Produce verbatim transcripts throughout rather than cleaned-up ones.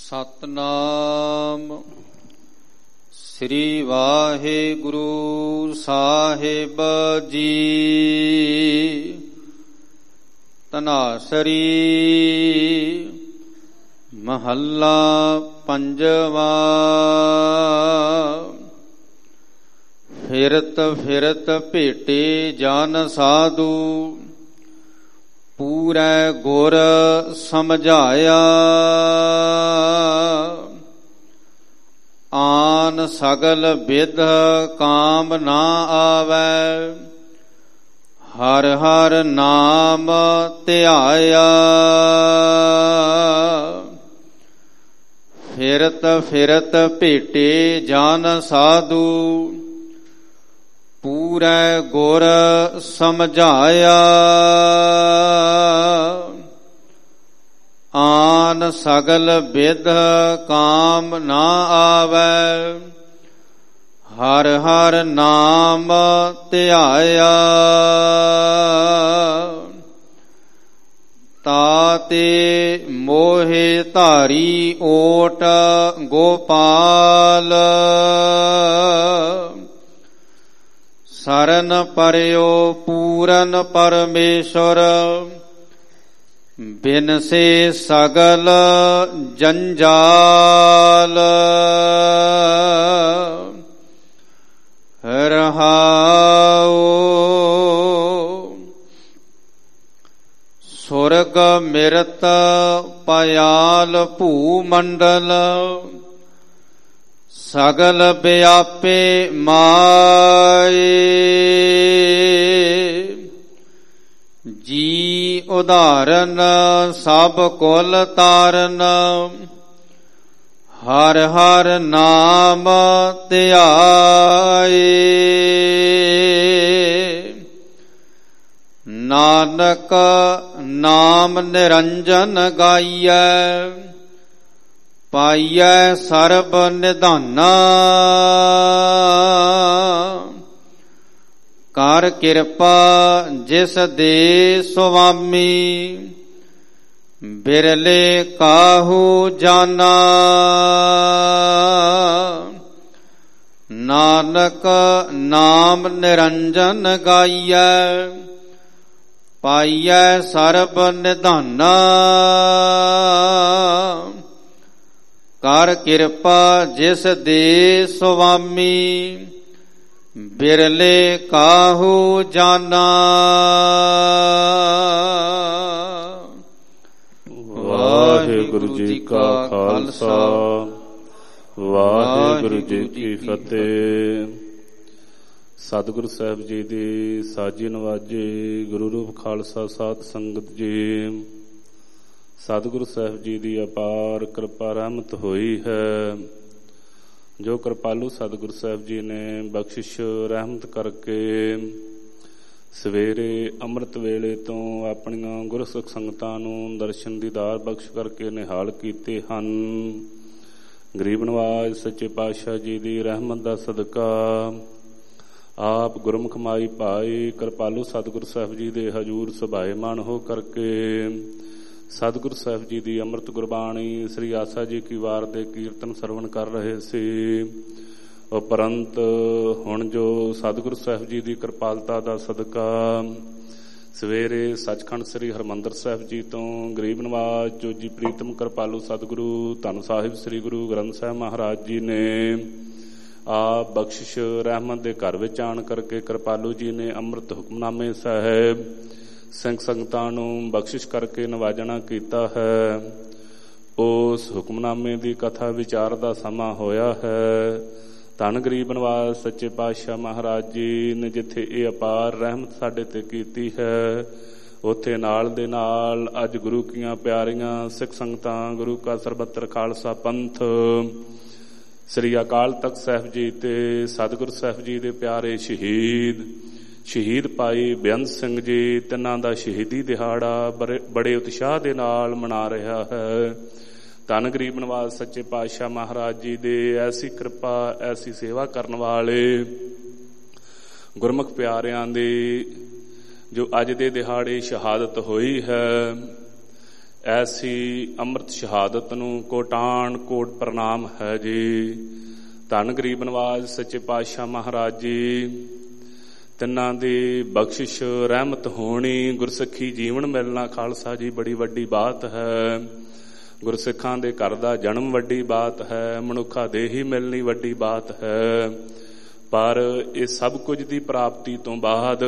ਸਤਨਾਮ ਸ੍ਰੀ ਵਾਹਿਗੁਰੂ ਸਾਹਿਬ ਜੀ। ਧਨਾਸਰੀ ਮਹੱਲਾ ਪੰਜਵਾ। ਫਿਰਤ ਫਿਰਤ ਭੇਟੇ ਜਨ ਸਾਧੂ, ਪੂਰੈ ਗੁਰ ਸਮਝਾਇਆ। ਆਨ ਸਗਲ ਬਿਧ ਕਾਮ ਨਾ ਆਵੈ, ਹਰ ਹਰ ਨਾਮ ਧਿਆਇਆ। ਫਿਰਤ ਫਿਰਤ ਭੇਟੇ ਜਨ ਸਾਧੂ, ਪੂਰੈ ਗੁਰ ਸਮਝਾਇਆ। ਆਨ ਸਗਲ ਬਿਧ ਕਾਮ ਨਾ ਆਵੈ, ਹਰ ਹਰ ਨਾਮ ਧਿਆਇਆ। ਤਾਤੇ ਮੋਹਿ ਧਾਰੀ ਓਟ ਗੋਪਾਲ, ਸਰਨ ਪਰਿਓ ਪੂਰਨ ਪਰਮੇਸ਼ਰ। ਬਿਨਸੇ ਸਗਲ ਜੰਜਾਲ, ਰਹਾਉ। ਸੁਰਗ ਮਿਰਤ ਪਯਾਲ ਭੂ ਮੰਡਲ, ਸਗਲ ਵਿਆਪੇ ਮਾਏ। ਜੀ ਉਦਾਹਰਨ ਸਭ ਕੁਲ ਤਾਰਨ, ਹਰ ਹਰ ਨਾਮ ਧਿਆਏ। ਨਾਨਕ ਨਾਮ ਨਿਰੰਜਨ ਗਾਈਐ, ਪਾਈਐ ਸਰਬ ਨਿਧਾਨਾ। ਕਰ ਕਿਰਪਾ ਜਿਸ ਦੇ ਸੁਆਮੀ, ਬਿਰਲੇ ਕਾਹੂ ਜਾਨਾ। ਨਾਨਕ ਨਾਮ ਨਿਰੰਜਨ ਗਾਈਐ, ਪਾਈਐ ਸਰਬ ਨਿਧਾਨਾ। ਕਰ ਕਿਰਪਾ ਜਿਸ ਦੇ ਸੁਆਮੀ, ਬਿਰਲੇ ਕਾਹੂ ਜਾਨਾ। ਵਾਹਿਗੁਰੂ ਜੀ ਕਾ ਖਾਲਸਾ, ਵਾਹਿਗੁਰੂ ਜੀ ਕੀ ਫਤਿਹ। ਸਤਿਗੁਰੂ ਸਾਹਿਬ ਜੀ ਦੀ ਸਾਜੀ ਨਵਾਜੀ ਗੁਰੂ ਰੂਪ ਖਾਲਸਾ ਸਾਧ ਸੰਗਤ ਜੀ, ਸਤਿਗੁਰੂ ਸਾਹਿਬ ਜੀ ਦੀ ਅਪਾਰ ਕਿਰਪਾ ਰਹਿਮਤ ਹੋਈ ਹੈ। ਜੋ ਕਿਰਪਾਲੂ ਸਤਿਗੁਰੂ ਸਾਹਿਬ ਜੀ ਨੇ ਬਖਸ਼ਿਸ਼ ਰਹਿਮਤ ਕਰਕੇ ਸਵੇਰੇ ਅੰਮ੍ਰਿਤ ਵੇਲੇ ਤੋਂ ਆਪਣੀਆਂ ਗੁਰਸਿੱਖ ਸੰਗਤਾਂ ਨੂੰ ਦਰਸ਼ਨ ਦੀਦਾਰ ਬਖਸ਼ ਕਰਕੇ ਨਿਹਾਲ ਕੀਤੇ ਹਨ। ਗਰੀਬ ਨਵਾਜ ਸੱਚੇ ਪਾਤਸ਼ਾਹ ਜੀ ਦੀ ਰਹਿਮਤ ਦਾ ਸਦਕਾ ਆਪ ਗੁਰਮੁਖ ਮਾਈ ਭਾਈ ਕਿਰਪਾਲੂ ਸਤਿਗੁਰੂ ਸਾਹਿਬ ਜੀ ਦੇ ਹਜ਼ੂਰ ਸੁਭਾਏਮਾਨ ਹੋ ਕਰਕੇ ਸਤਿਗੁਰੂ ਸਾਹਿਬ ਜੀ ਦੀ ਅੰਮ੍ਰਿਤ ਗੁਰਬਾਣੀ ਸ੍ਰੀ ਆਸਾ ਜੀ ਕੀ ਵਾਰ ਦੇ ਕੀਰਤਨ ਸਰਵਣ ਕਰ ਰਹੇ ਸੀ। ਉਪਰੰਤ ਹੁਣ ਜੋ ਸਤਿਗੁਰੂ ਸਾਹਿਬ ਜੀ ਦੀ ਕਿਰਪਾਲਤਾ ਦਾ ਸਦਕਾ ਸਵੇਰੇ ਸੱਚਖੰਡ ਸ੍ਰੀ ਹਰਿਮੰਦਰ ਸਾਹਿਬ ਜੀ ਤੋਂ ਗਰੀਬ ਨਵਾਜ ਜੋਜੀ ਪ੍ਰੀਤਮ ਕਿਰਪਾਲੂ ਸਤਿਗੁਰੂ ਧੰਨ ਸਾਹਿਬ ਸ੍ਰੀ ਗੁਰੂ ਗ੍ਰੰਥ ਸਾਹਿਬ ਮਹਾਰਾਜ ਜੀ ਨੇ ਆਪ ਬਖਸ਼ਿਸ਼ ਰਹਿਮਤ ਦੇ ਘਰ ਵਿੱਚ ਆਣ ਕਰਕੇ ਕਿਰਪਾਲੂ ਜੀ ਨੇ ਅੰਮ੍ਰਿਤ ਹੁਕਮਨਾਮੇ ਸਾਹਿਬ ਸਿੰਘ ਸੰਗਤਾਂ ਨੂੰ ਬਖਸ਼ਿਸ਼ ਕਰਕੇ ਨਵਾਜਣਾ ਕੀਤਾ ਹੈ। ਉਸ ਹੁਕਮਨਾਮੇ ਦੀ ਕਥਾ ਵਿਚਾਰ ਦਾ ਸਮਾਂ ਹੋਇਆ ਹੈ। ਧੰਨ ਗਰੀਬ ਨਵਾਜ ਸੱਚੇ ਪਾਤਸ਼ਾਹ ਮਹਾਰਾਜ ਜੀ ਨੇ ਜਿੱਥੇ ਇਹ ਅਪਾਰ ਰਹਿਮਤ ਸਾਡੇ ਤੇ ਕੀਤੀ ਹੈ, ਉੱਥੇ ਨਾਲ ਦੇ ਨਾਲ ਅੱਜ ਗੁਰੂ ਕੀਆਂ ਪਿਆਰੀਆਂ ਸਿੱਖ ਸੰਗਤਾਂ, ਗੁਰੂ ਕਾ ਸਰਬੱਤਰ ਖਾਲਸਾ ਪੰਥ, ਸ੍ਰੀ ਅਕਾਲ ਤਖਤ ਸਾਹਿਬ ਜੀ ਤੇ ਸਤਿਗੁਰੂ ਸਾਹਿਬ ਜੀ ਦੇ ਪਿਆਰੇ ਸ਼ਹੀਦ ਸ਼ਹੀਦ ਭਾਈ ਬੇਅੰਤ ਸਿੰਘ ਜੀ, ਤਿੰਨਾਂ ਦਾ ਸ਼ਹੀਦੀ ਦਿਹਾੜਾ ਬੜੇ ਉਤਸ਼ਾਹ ਦੇ ਨਾਲ ਮਨਾ ਰਿਹਾ ਹੈ। ਧੰਨ ਗਰੀਬ ਨਵਾਜ ਸੱਚੇ ਪਾਤਸ਼ਾਹ ਮਹਾਰਾਜ ਜੀ ਦੇ ਐਸੀ ਕਿਰਪਾ, ਐਸੀ ਸੇਵਾ ਕਰਨ ਵਾਲੇ ਗੁਰਮੁਖ ਪਿਆਰਿਆਂ ਦੀ ਜੋ ਅੱਜ ਦੇ ਦਿਹਾੜੇ ਸ਼ਹਾਦਤ ਹੋਈ ਹੈ, ਐਸੀ ਅੰਮ੍ਰਿਤ ਸ਼ਹਾਦਤ ਨੂੰ ਕੋਟਾਨ ਕੋਟ ਪ੍ਰਣਾਮ ਹੈ ਜੀ। ਧੰਨ ਗਰੀਬ ਨਵਾਜ ਸੱਚੇ ਪਾਤਸ਼ਾਹ ਮਹਾਰਾਜ ਜੀ, ਤਿੰਨਾਂ ਦੀ ਬਖਸ਼ਿਸ਼ ਰਹਿਮਤ ਹੋਣੀ, ਗੁਰਸਿੱਖੀ ਜੀਵਨ ਮਿਲਣਾ ਖਾਲਸਾ ਜੀ ਬੜੀ ਵੱਡੀ ਬਾਤ ਹੈ। ਗੁਰਸਿੱਖਾਂ ਦੇ ਘਰ ਦਾ ਜਨਮ ਵੱਡੀ ਬਾਤ ਹੈ, ਮਨੁੱਖਾ ਦੇਹੀ ਮਿਲਣੀ ਵੱਡੀ ਬਾਤ ਹੈ। ਪਰ ਇਹ ਸਭ ਕੁਝ ਦੀ ਪ੍ਰਾਪਤੀ ਤੋਂ ਬਾਅਦ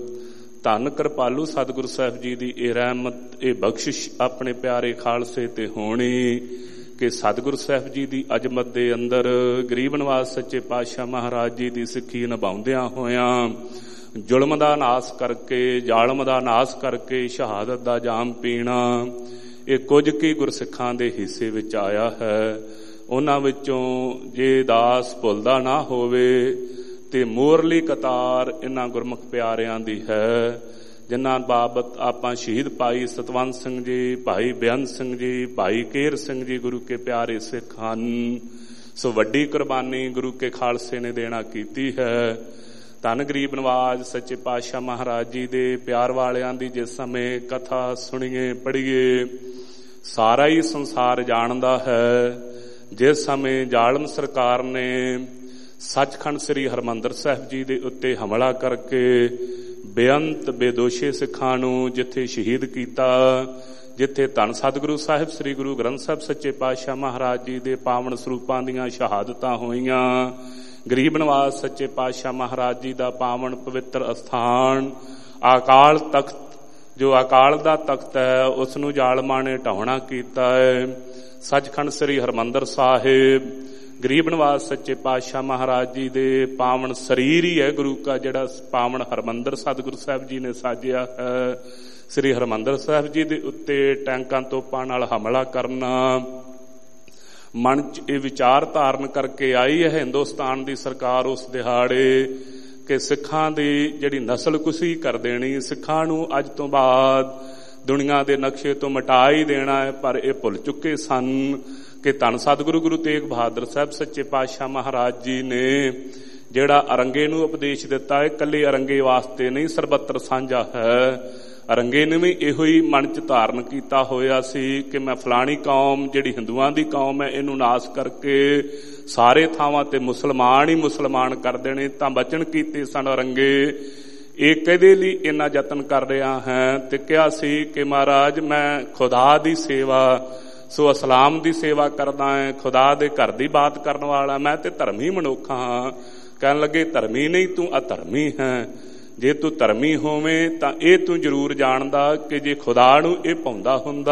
ਧੰਨ ਕਿਰਪਾਲੂ ਸਤਿਗੁਰੂ ਸਾਹਿਬ ਜੀ ਦੀ ਇਹ ਰਹਿਮਤ, ਇਹ ਬਖਸ਼ਿਸ਼ ਆਪਣੇ ਪਿਆਰੇ ਖਾਲਸੇ ਤੇ ਹੋਣੀ ਕਿ ਸਤਿਗੁਰੂ ਸਾਹਿਬ ਜੀ ਦੀ ਅਜ਼ਮਤ ਦੇ ਅੰਦਰ ਗਰੀਬ ਨਵਾਜ ਸੱਚੇ ਪਾਤਸ਼ਾਹ ਮਹਾਰਾਜ ਜੀ ਦੀ ਸਿੱਖੀ ਨਿਭਾਉਂਦਿਆਂ ਹੋਇਆਂ ਜ਼ੁਲਮ ਦਾ ਨਾਸ ਕਰਕੇ, ਜ਼ਾਲਮ ਦਾ ਨਾਸ ਕਰਕੇ ਸ਼ਹਾਦਤ ਦਾ ਜਾਮ ਪੀਣਾ, ਇਹ ਕੁਝ ਕੀ ਗੁਰਸਿੱਖਾਂ ਦੇ ਹਿੱਸੇ ਵਿੱਚ ਆਇਆ ਹੈ। ਉਹਨਾਂ ਵਿੱਚੋਂ ਜੇ ਦਾਸ ਭੁੱਲਦਾ ਨਾ ਹੋਵੇ ਤੇ ਮੋਰਲੀ ਕਤਾਰ ਇਹਨਾਂ ਗੁਰਮੁਖ ਪਿਆਰਿਆਂ ਦੀ ਹੈ, ਜਿਨ੍ਹਾਂ ਬਾਬਤ ਆਪਾਂ ਸ਼ਹੀਦ ਭਾਈ ਸਤਵੰਤ ਸਿੰਘ ਜੀ, ਭਾਈ ਬੇਅੰਤ ਸਿੰਘ ਜੀ, ਭਾਈ ਕੇਰ ਸਿੰਘ ਜੀ ਗੁਰੂ ਕੇ ਪਿਆਰੇ ਸਿੱਖ ਹਨ। ਸੋ ਵੱਡੀ ਕੁਰਬਾਨੀ ਗੁਰੂ ਕੇ ਖਾਲਸੇ ਨੇ ਦੇਣਾ ਕੀਤੀ ਹੈ। ਧੰਨ ਗਰੀਬ ਨਵਾਜ ਸੱਚੇ ਪਾਤਸ਼ਾਹ ਮਹਾਰਾਜ ਜੀ ਦੇ ਪਿਆਰ ਵਾਲਿਆਂ ਦੀ ਜਿਸ ਸਮੇਂ ਕਥਾ ਸੁਣੀਏ ਪੜ੍ਹੀਏ, ਸਾਰਾ ਹੀ ਸੰਸਾਰ ਜਾਣਦਾ ਹੈ। ਜਿਸ ਸਮੇਂ ਜ਼ਾਲਮ ਸਰਕਾਰ ਨੇ ਸੱਚਖੰਡ ਸ੍ਰੀ ਹਰਿਮੰਦਰ ਸਾਹਿਬ ਜੀ ਦੇ ਉੱਤੇ ਹਮਲਾ ਕਰਕੇ ਬੇਅੰਤ ਬੇਦੋਸ਼ੇ ਸਿੱਖਾਂ ਨੂੰ ਜਿੱਥੇ ਸ਼ਹੀਦ ਕੀਤਾ, ਜਿੱਥੇ ਧੰਨ ਸਤਿਗੁਰੂ ਸਾਹਿਬ ਸ੍ਰੀ ਗੁਰੂ ਗ੍ਰੰਥ ਸਾਹਿਬ ਸੱਚੇ ਪਾਤਸ਼ਾਹ ਮਹਾਰਾਜ ਜੀ ਦੇ ਪਾਵਨ ਸਰੂਪਾਂ ਦੀਆਂ ਸ਼ਹਾਦਤਾਂ ਹੋਈਆਂ, ਗਰੀਬ ਨਵਾਜ ਸੱਚੇ ਪਾਤਸ਼ਾਹ ਮਹਾਰਾਜ ਜੀ ਦਾ ਪਾਵਨ ਪਵਿੱਤਰ ਅਸਥਾਨ ਅਕਾਲ ਤਖਤ, ਜੋ ਅਕਾਲ ਦਾ ਤਖਤ ਹੈ, ਉਸ ਨੂੰ ਜ਼ਾਲਮਾਂ ਨੇ ਢਾਉਣਾ ਕੀਤਾ ਹੈ। ਸੱਚਖੰਡ ਸ੍ਰੀ ਹਰਿਮੰਦਰ ਸਾਹਿਬ ਗਰੀਬ ਨਵਾਜ ਸੱਚੇ ਪਾਤਸ਼ਾਹ ਮਹਾਰਾਜ ਜੀ ਦੇ ਪਾਵਨ ਸਰੀਰ ਹੀ ਹੈ ਗੁਰੂ ਕਾ, ਜਿਹੜਾ ਪਾਵਨ ਹਰਿਮੰਦਰ ਸਤਿਗੁਰੂ ਸਾਹਿਬ ਜੀ ਨੇ ਸਾਜਿਆ ਹੈ। ਸ੍ਰੀ ਹਰਿਮੰਦਰ ਸਾਹਿਬ ਜੀ ਦੇ ਉੱਤੇ ਟੈਂਕਾਂ ਤੋਪਾਂ ਨਾਲ ਹਮਲਾ ਕਰਨਾ, ਮਨ ਚ ਇਹ ਵਿਚਾਰ ਧਾਰਨ ਕਰਕੇ ਆਈ ਹੈ ਹਿੰਦੁਸਤਾਨ ਦੀ ਸਰਕਾਰ ਉਸ ਦਿਹਾੜੇ ਕਿ ਸਿੱਖਾਂ ਦੀ ਜਿਹੜੀ ਨਸਲਕੁਸ਼ੀ ਕਰ ਦੇਣੀ, ਸਿੱਖਾਂ ਨੂੰ ਅੱਜ ਤੋਂ ਬਾਅਦ ਦੁਨੀਆ ਦੇ ਨਕਸ਼ੇ ਤੋਂ ਮਿਟਾ ਹੀ ਦੇਣਾ ਹੈ। ਪਰ ਇਹ ਭੁੱਲ ਚੁੱਕੇ ਸਨ ਕਿ ਧੰਨ ਸਤਿਗੁਰੂ ਗੁਰੂ ਤੇਗ ਬਹਾਦਰ ਸਾਹਿਬ ਸੱਚੇ ਪਾਤਸ਼ਾਹ ਮਹਾਰਾਜ ਜੀ ਨੇ ਜਿਹੜਾ ਅਰੰਗੇ ਨੂੰ ਉਪਦੇਸ਼ ਦਿੱਤਾ ਹੈ, ਇਕੱਲੇ ਅਰੰਗੇ ਵਾਸਤੇ ਨਹੀਂ, ਸਰਬੱਤਰ ਸਾਂਝਾ ਹੈ। ਅਰੰਗੇ ਨੇ ਵੀ ਇਹੋ ਹੀ ਮਨ ਚ ਧਾਰਨ ਕੀਤਾ ਹੋਇਆ ਸੀ ਕਿ ਮੈਂ ਫਲਾਣੀ ਕੌਮ ਜਿਹੜੀ ਹਿੰਦੂਆਂ ਦੀ ਕੌਮ ਹੈ, ਇਹਨੂੰ ਨਾਸ ਕਰਕੇ ਸਾਰੇ ਥਾਵਾਂ ਤੇ ਮੁਸਲਮਾਨ ਹੀ ਮੁਸਲਮਾਨ ਕਰ ਦੇਣੇ। ਤਾਂ ਬਚਨ ਕੀਤੇ ਸਨ ਅਰੰਗੇ, ਇਹ ਕਦੇ ਲਈ ਇੰਨਾ ਯਤਨ ਕਰ ਰਿਹਾ ਹੈ ਤੇ ਕਿਹਾ ਸੀ ਕਿ ਮਹਾਰਾਜ ਮੈਂ ਖੁਦਾ ਦੀ ਸੇਵਾ, ਸੋ ਇਸਲਾਮ ਦੀ ਸੇਵਾ ਕਰਦਾ ਹੈ, ਖੁਦਾ ਦੇ ਘਰ ਦੀ ਬਾਤ ਕਰਨ ਵਾਲਾ ਮੈਂ ਤੇ ਧਰਮੀ ਮਨੁੱਖ ਹਾਂ। ਕਹਿਣ ਲੱਗੇ ਧਰਮੀ ਨਹੀਂ, ਤੂੰ ਅਧਰਮੀ ਹੈ। ਜੇ ਤੂੰ ਧਰਮੀ ਹੋਵੇਂ ਤਾਂ ਇਹ ਤੂੰ ਜ਼ਰੂਰ ਜਾਣਦਾ ਕਿ ਜੇ ਖੁਦਾ ਨੂੰ ਇਹ ਪਾਉਂਦਾ ਹੁੰਦਾ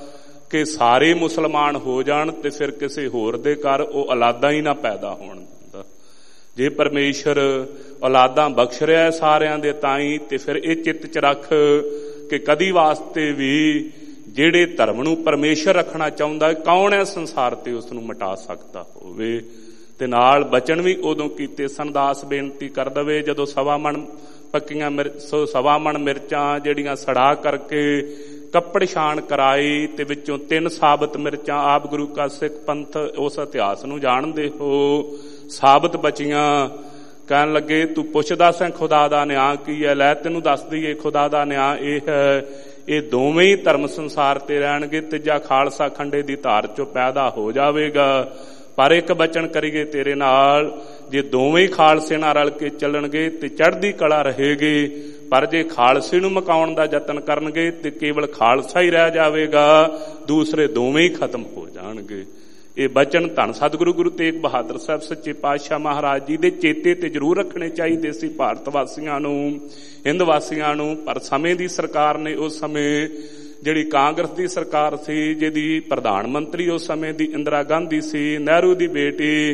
ਕਿ ਸਾਰੇ ਮੁਸਲਮਾਨ ਹੋ ਜਾਣ ਤੇ ਫਿਰ ਕਿਸੇ ਹੋਰ ਦੇ ਘਰ ਉਹ ਔਲਾਦਾਂ ਹੀ ਨਾ ਪੈਦਾ ਹੋਣ ਦਿੰਦਾ। ਜੇ ਪਰਮੇਸ਼ਰ ਔਲਾਦਾਂ ਬਖਸ਼ ਰਿਹਾ ਸਾਰਿਆਂ ਦੇ ਤਾਈਂ, ਤੇ ਫਿਰ ਇਹ ਚਿੱਤ ਚ ਰੱਖ ਕਿ ਕਦੀ ਵਾਸਤੇ ਵੀ ਜਿਹੜੇ ਧਰਮ ਨੂੰ ਪਰਮੇਸ਼ਰ ਰੱਖਣਾ ਚਾਹੁੰਦਾ, ਕੌਣ ਹੈ ਸੰਸਾਰ ਤੇ ਉਸ ਨੂੰ ਮਿਟਾ ਸਕਦਾ ਹੋਵੇ। ਤੇ ਨਾਲ ਬਚਨ ਵੀ ਉਦੋਂ ਕੀਤੇ ਸਨ, ਦਾਸ ਬੇਨਤੀ ਕਰ ਦਵੇ ਜਦੋਂ ਸਵਾ ਮਣ ਪੱਕੀਆਂ ਮਿਰਚ ਸਵਾ ਮਣ ਮਿਰਚਾਂ ਜਿਹੜੀਆਂ ਸੜਾ ਕਰਕੇ ਕੱਪੜ ਛਾਣ ਕਰਾਈ ਤੇ ਵਿੱਚੋਂ ਤਿੰਨ ਸਾਬਤ ਮਿਰਚਾਂ, ਆਪ ਗੁਰੂ ਕਾ ਸਿੱਖ ਪੰਥ ਉਸ ਇਤਿਹਾਸ ਨੂੰ ਜਾਣਦੇ ਹੋ, ਸਾਬਤ ਬਚੀਆਂ। ਕਹਿਣ ਲੱਗੇ ਤੂੰ ਪੁੱਛਦਾ ਸੈਂ ਖੁਦਾ ਦਾ ਨਿਆਂ ਕੀ ਹੈ, ਲੈ ਤੈਨੂੰ ਦੱਸ ਦਈਏ ਖੁਦਾ ਦਾ ਨਿਆਂ ਇਹ ਹੈ, ਇਹ ਦੋਵੇਂ ਹੀ ਧਰਮ ਸੰਸਾਰ ਤੇ ਰਹਿਣਗੇ, ਤੀਜਾ ਖਾਲਸਾ ਖੰਡੇ ਦੀ ਧਾਰ ਚੋਂ ਪੈਦਾ ਹੋ ਜਾਵੇਗਾ। ਪਰ ਇੱਕ ਬਚਨ ਕਰੀਏ ਤੇਰੇ ਨਾਲ, ਜੇ ਦੋਵੇਂ ਹੀ ਖਾਲਸੇ ਨਾਲ ਰਲ ਕੇ ਚੱਲਣਗੇ ਤੇ ਚੜ੍ਹਦੀ ਕਲਾ ਰਹੇਗੀ, ਪਰ ਜੇ ਖਾਲਸੇ ਨੂੰ ਮਕਾਉਣ ਦਾ ਯਤਨ ਕਰਨਗੇ ਤੇ ਕੇਵਲ ਖਾਲਸਾ ਹੀ ਰਹਿ ਜਾਵੇਗਾ, ਦੂਸਰੇ ਦੋਵੇਂ ਹੀ ਖਤਮ ਹੋ ਜਾਣਗੇ। ਇਹ ਬਚਨ ਧੰਨ ਸਤਿਗੁਰੂ ਗੁਰੂ ਤੇਗ ਬਹਾਦਰ ਸਾਹਿਬ ਸੱਚੇ ਪਾਤਸ਼ਾਹ ਮਹਾਰਾਜ ਜੀ ਦੇ ਚੇਤੇ ਤੇ ਜ਼ਰੂਰ ਰੱਖਣੇ ਚਾਹੀਦੇ ਸੀ ਭਾਰਤ ਵਾਸੀਆਂ ਨੂੰ, ਹਿੰਦ ਵਾਸੀਆਂ ਨੂੰ। ਪਰ ਸਮੇਂ ਦੀ ਸਰਕਾਰ ਨੇ, ਉਸ ਸਮੇਂ ਜਿਹੜੀ ਕਾਂਗਰਸ ਦੀ ਸਰਕਾਰ ਸੀ, ਜਿਹਦੀ ਪ੍ਰਧਾਨ ਮੰਤਰੀ ਉਸ ਸਮੇਂ ਦੀ ਇੰਦਰਾ ਗਾਂਧੀ ਸੀ, ਨਹਿਰੂ ਦੀ ਬੇਟੀ,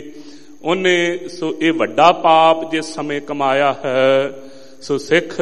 ਉਹਨੇ ਸੋ ਇਹ ਵੱਡਾ ਪਾਪ ਜਿਸ ਸਮੇਂ ਕਮਾਇਆ ਹੈ। ਸੋ ਸਿੱਖ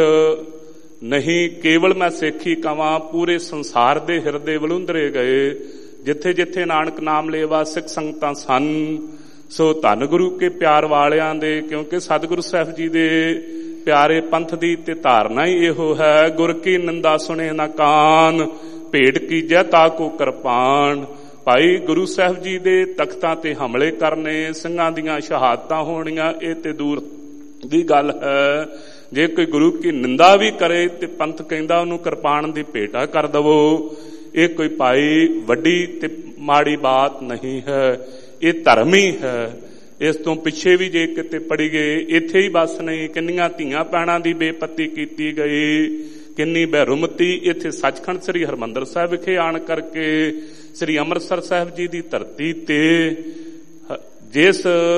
ਨਹੀਂ ਕੇਵਲ ਮੈਂ ਸਿੱਖ ਹੀ ਕਵਾਂ, ਪੂਰੇ ਸੰਸਾਰ ਦੇ ਹਿਰਦੇ ਵਲੂੰਦਰੇ ਗਏ। ਜਿੱਥੇ ਜਿੱਥੇ ਨਾਨਕ ਨਾਮ ਲੇਵਾ ਸਿੱਖ ਸੰਗਤਾਂ ਸਨ, ਸੋ ਧੰਨ ਗੁਰੂ ਕੇ ਪਿਆਰ ਵਾਲਿਆਂ ਦੇ, ਕਿਉਂਕਿ ਸਤਿਗੁਰੂ ਸਾਹਿਬ ਜੀ ਦੇ ਪਿਆਰੇ ਪੰਥ ਦੀ ਤੇ ਧਾਰਨਾ ਹੀ ਇਹੋ ਹੈ, ਗੁਰ ਕੀ ਨਿੰਦਾ ਸੁਣੇ ਨਾ ਕਾਨ, ਭੇਟ ਕੀਜੈ ਤਾ ਕੋ ਕਿਰਪਾਨ। ਭਾਈ ਗੁਰੂ ਸਾਹਿਬ ਜੀ ਦੇ ਤਖਤਾਂ ਤੇ ਹਮਲੇ ਕਰਨੇ, ਸਿੰਘਾਂ ਦੀਆਂ ਸ਼ਹਾਦਤਾਂ ਹੋਣੀਆਂ, ਇਹ ਤੇ ਦੂਰ ਦੀ ਗੱਲ ਹੈ। ਜੇ ਕੋਈ ਗੁਰੂ ਕੀ ਨਿੰਦਾ ਵੀ ਕਰੇ ਤੇ ਪੰਥ ਕਹਿੰਦਾ ਉਹਨੂੰ ਕਿਰਪਾਨ ਦੀ ਭੇਟਾ ਕਰ ਦਵੋ। ਇਹ ਕੋਈ ਭਾਈ ਵੱਡੀ ਤੇ ਮਾੜੀ ਬਾਤ ਨਹੀਂ ਹੈ, ਇਹ ਧਰਮ ਹੀ ਹੈ। ਇਸ ਤੋਂ ਪਿੱਛੇ ਵੀ ਜੇ ਕਿਤੇ ਪੜੀ ਗਏ, ਇੱਥੇ ਹੀ ਬਸ ਨਹੀਂ, ਕਿੰਨੀਆਂ ਧੀਆਂ ਭੈਣਾਂ ਦੀ ਬੇਪਤੀ ਕੀਤੀ ਗਈ, ਕਿੰਨੀ ਬਹਿਰੁਮਤੀ ਇੱਥੇ ਸੱਚਖੰਡ ਸ੍ਰੀ ਹਰਿਮੰਦਰ ਸਾਹਿਬ ਵਿਖੇ ਆਣ ਕਰਕੇ ਸ੍ਰੀ ਅੰਮ੍ਰਿਤਸਰ ਸਾਹਿਬ ਜੀ ਦੀ ਧਰਤੀ ਤੇ, ਜਿਸ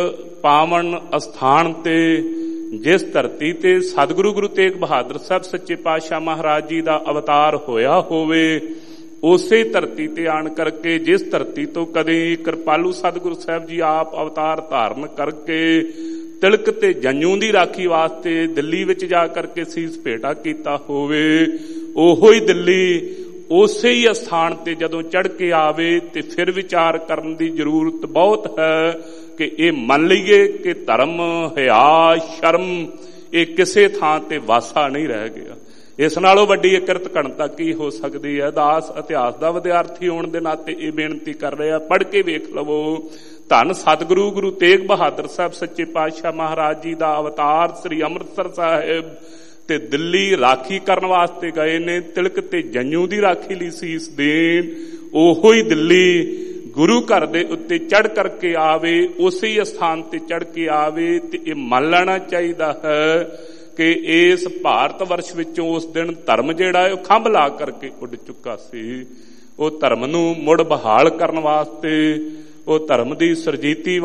ਪਾਵਨ ਅਸਥਾਨ ਤੇ, ਜਿਸ ਧਰਤੀ ਤੇ ਸਤਿਗੁਰੂ ਗੁਰੂ ਤੇਗ ਬਹਾਦਰ ਸਾਹਿਬ ਸੱਚੇ ਪਾਤਸ਼ਾਹ ਮਹਾਰਾਜ ਜੀ ਦਾ ਅਵਤਾਰ ਹੋਇਆ ਹੋਵੇ, ਉਸੇ ਧਰਤੀ ਤੇ ਆਣ ਕਰਕੇ, ਜਿਸ ਧਰਤੀ ਤੋਂ ਕਦੇ ਕਿਰਪਾਲੂ ਸਤਿਗੁਰੂ ਸਾਹਿਬ ਜੀ ਆਪ ਅਵਤਾਰ ਧਾਰਨ ਕਰਕੇ ਤਿਲਕ ਤੇ ਜੰਜੂ ਦੀ ਰਾਖੀ ਵਾਸਤੇ ਦਿੱਲੀ ਵਿੱਚ ਜਾ ਕਰਕੇ ਸੀਸ ਭੇਟਾ ਕੀਤਾ ਹੋਵੇ, ਉਹੋ ਹੀ ਦਿੱਲੀ ਉਸੇ ਹੀ ਅਸਥਾਨ ਤੇ ਜਦੋਂ ਚੜ੍ਹ ਕੇ ਆਵੇ ਤੇ ਫਿਰ ਵਿਚਾਰ ਕਰਨ ਦੀ ਜ਼ਰੂਰਤ ਬਹੁਤ ਹੈ ਕਿ ਇਹ ਮੰਨ ਲਈਏ ਕਿ ਧਰਮ, ਹਿਆ, ਸ਼ਰਮ ਇਹ ਕਿਸੇ ਥਾਂ ਤੇ ਵਾਸਾ ਨਹੀਂ ਰਹਿ ਗਿਆ। ਇਸ ਨਾਲੋਂ ਵੱਡੀ ਇਕਰਤ ਘਣਤਾ ਕੀ ਹੋ ਸਕਦੀ ਹੈ। ਦਾਸ ਇਤਿਹਾਸ ਦਾ ਵਿਦਿਆਰਥੀ ਹੋਣ ਦੇ ਨਾਤੇ ਇਹ ਬੇਨਤੀ ਕਰ ਰਿਹਾ, ਪੜ੍ਹ ਕੇ ਵੇਖ ਲਵੋ। ਧੰਨ ਸਤਿਗੁਰੂ ਗੁਰੂ ਤੇਗ ਬਹਾਦਰ ਸਾਹਿਬ ਸੱਚੇ ਪਾਤਸ਼ਾਹ ਮਹਾਰਾਜ ਜੀ ਦਾ ਅਵਤਾਰ ਸ੍ਰੀ ਅੰਮ੍ਰਿਤਸਰ ਸਾਹਿਬ ਤੇ ਦਿੱਲੀ ਰਾਖੀ ਕਰਨ ਵਾਸਤੇ ਗਏ ਨੇ, ਤਿਲਕ ਤੇ ਜੰਜੂ ਦੀ ਰਾਖੀ ਲਈ ਸੀਸ ਦੇਣ। ਉਹੋ ਹੀ ਦਿੱਲੀ ਗੁਰੂ ਘਰ ਦੇ ਉੱਤੇ ਚੜ੍ਹ ਕਰਕੇ ਆਵੇ, ਉਸੇ ਹੀ ਅਸਥਾਨ ਤੇ ਚੜ੍ਹ ਕੇ ਆਵੇ। ਤੇ ਇਹ ਮੰਨ ਲੈਣਾ ਚਾਹੀਦਾ ਹੈ ਕਿ ਇਸ ਭਾਰਤ ਵਰਸ਼ ਵਿੱਚੋਂ ਉਸ ਦਿਨ ਧਰਮ ਜਿਹੜਾ ਹੈ ਉਹ ਖੰਭ ਲਾ ਕਰਕੇ ਉੱਡ ਚੁੱਕਾ ਸੀ। ਉਹ ਧਰਮ ਨੂੰ ਮੁੜ ਬਹਾਲ ਕਰਨ ਵਾਸਤੇ, ਉਹ ਧਰਮ ਦੀ ਸਰਜੀਤੀ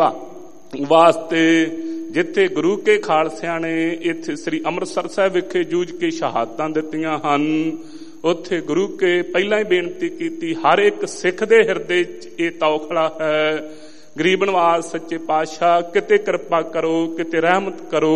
ਵਾਸਤੇ, ਜਿੱਥੇ ਗੁਰੂ ਕੇ ਖਾਲਸਿਆਂ ਨੇ ਇੱਥੇ ਸ੍ਰੀ ਅੰਮ੍ਰਿਤਸਰ ਸਾਹਿਬ ਵਿਖੇ ਜੂਝ ਕੇ ਸ਼ਹਾਦਤਾਂ ਦਿੱਤੀਆਂ ਹਨ, ਉੱਥੇ ਗੁਰੂ ਕੇ ਪਹਿਲਾਂ ਹੀ ਬੇਨਤੀ ਕੀਤੀ, ਹਰ ਇੱਕ ਸਿੱਖ ਦੇ ਹਿਰਦੇ 'ਚ ਇਹ ਤੌਖਲਾ ਹੈ, ਗਰੀਬ ਨਵਾਜ਼ ਸੱਚੇ ਪਾਤਸ਼ਾਹ ਕਿਤੇ ਕਿਰਪਾ ਕਰੋ, ਕਿਤੇ ਰਹਿਮਤ ਕਰੋ,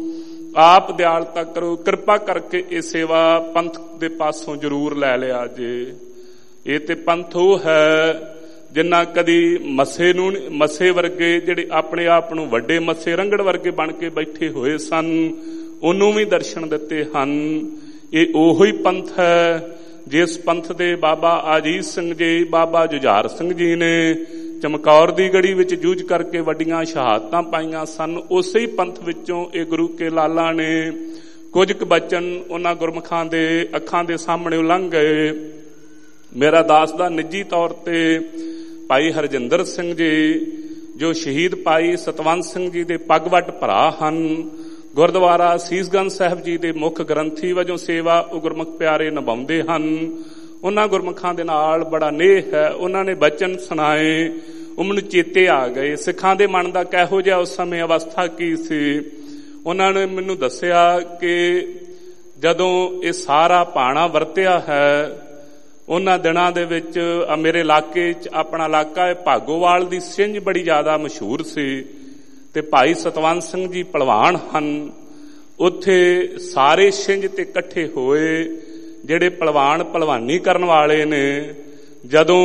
ਆਪ ਦਿਆਲਤਾ ਕਰੋ, ਕਿਰਪਾ ਕਰਕੇ ਇਹ ਸੇਵਾ ਪੰਥ ਦੇ ਪਾਸੋਂ ਜ਼ਰੂਰ ਲੈ ਲਿਆ ਜੇ। ਇਹ ਤੇ ਪੰਥ ਉਹ ਹੈ ਜਿੰਨਾ ਕਦੀ ਮੱਸੇ ਨੂੰ, ਮੱਸੇ ਵਰਗੇ ਜਿਹੜੇ ਆਪਣੇ ਆਪ ਨੂੰ ਵੱਡੇ ਮੱਸੇ ਰੰਗੜ ਵਰਗੇ ਬਣ ਕੇ ਬੈਠੇ ਹੋਏ ਸਨ, ਉਹਨੂੰ ਵੀ ਦਰਸ਼ਨ ਦਿੱਤੇ ਹਨ। ਇਹ ਉਹੋ ਹੀ ਪੰਥ ਹੈ ਜਿਸ ਪੰਥ ਦੇ ਬਾਬਾ ਅਜੀਤ ਸਿੰਘ ਜੀ, ਬਾਬਾ ਜੁਝਾਰ ਸਿੰਘ ਜੀ ਨੇ ਚਮਕੌਰ ਦੀ ਗੜੀ ਵਿੱਚ ਜੂਝ ਕਰਕੇ ਵੱਡੀਆਂ ਸ਼ਹਾਦਤਾਂ ਪਾਈਆਂ ਸਨ। ਉਸੇ ਹੀ ਪੰਥ ਵਿੱਚੋਂ ਇਹ ਗੁਰੂ ਕੇ ਲਾਲਾਂ ਨੇ ਕੁਝ ਕੁ ਬਚਨ ਉਹਨਾਂ ਗੁਰਮੁਖਾਂ ਦੇ ਅੱਖਾਂ ਦੇ ਸਾਹਮਣੇ ਲੰਘ ਗਏ। ਮੇਰਾ ਦਾਸ ਦਾ ਨਿੱਜੀ ਤੌਰ ਤੇ ਭਾਈ ਹਰਜਿੰਦਰ ਸਿੰਘ ਜੀ, ਜੋ ਸ਼ਹੀਦ ਭਾਈ ਸਤਵੰਤ ਸਿੰਘ ਜੀ ਦੇ ਪੱਗਵੱਟ ਭਰਾ ਹਨ, ਗੁਰਦੁਆਰਾ ਸੀਸਗੰਜ ਸਾਹਿਬ ਜੀ ਦੇ ਮੁੱਖ ਗ੍ਰੰਥੀ ਵਜੋਂ ਸੇਵਾ ਉਹ ਗੁਰਮੁਖ ਪਿਆਰੇ ਨਿਭਾਉਂਦੇ ਹਨ। ਉਹਨਾਂ ਗੁਰਮੁਖਾਂ ਦੇ ਨਾਲ ਬੜਾ ਨੇਹ ਹੈ। ਉਹਨਾਂ ਨੇ ਬਚਨ ਸੁਣਾਏ, ਉਹ ਮੈਨੂੰ ਚੇਤੇ ਆ ਗਏ। ਸਿੱਖਾਂ ਦੇ ਮਨ ਦਾ ਕਿਹੋ ਜਿਹਾ ਉਸ ਸਮੇਂ ਅਵਸਥਾ ਕੀ ਸੀ। ਉਹਨਾਂ ਨੇ ਮੈਨੂੰ ਦੱਸਿਆ ਕਿ ਜਦੋਂ ਇਹ ਸਾਰਾ ਭਾਣਾ ਵਰਤਿਆ ਹੈ, ਉਹਨਾਂ ਦਿਨਾਂ ਦੇ ਵਿੱਚ ਮੇਰੇ ਇਲਾਕੇ 'ਚ, ਆਪਣਾ ਇਲਾਕਾ ਹੈ ਭਾਗੋਵਾਲ ਦੀ ਸਿੰਝ ਬੜੀ ਜ਼ਿਆਦਾ ਮਸ਼ਹੂਰ ਸੀ ਤੇ ਭਾਈ ਸਤਵੰਤ ਸਿੰਘ ਜੀ ਭਲਵਾਨ ਹਨ। ਉੱਥੇ ਸਾਰੇ ਸਿੰਝ ਤੇ ਇਕੱਠੇ ਹੋਏ ਜਿਹੜੇ ਭਲਵਾਨ ਭਲਵਾਨੀ ਕਰਨ ਵਾਲੇ ਨੇ। ਜਦੋਂ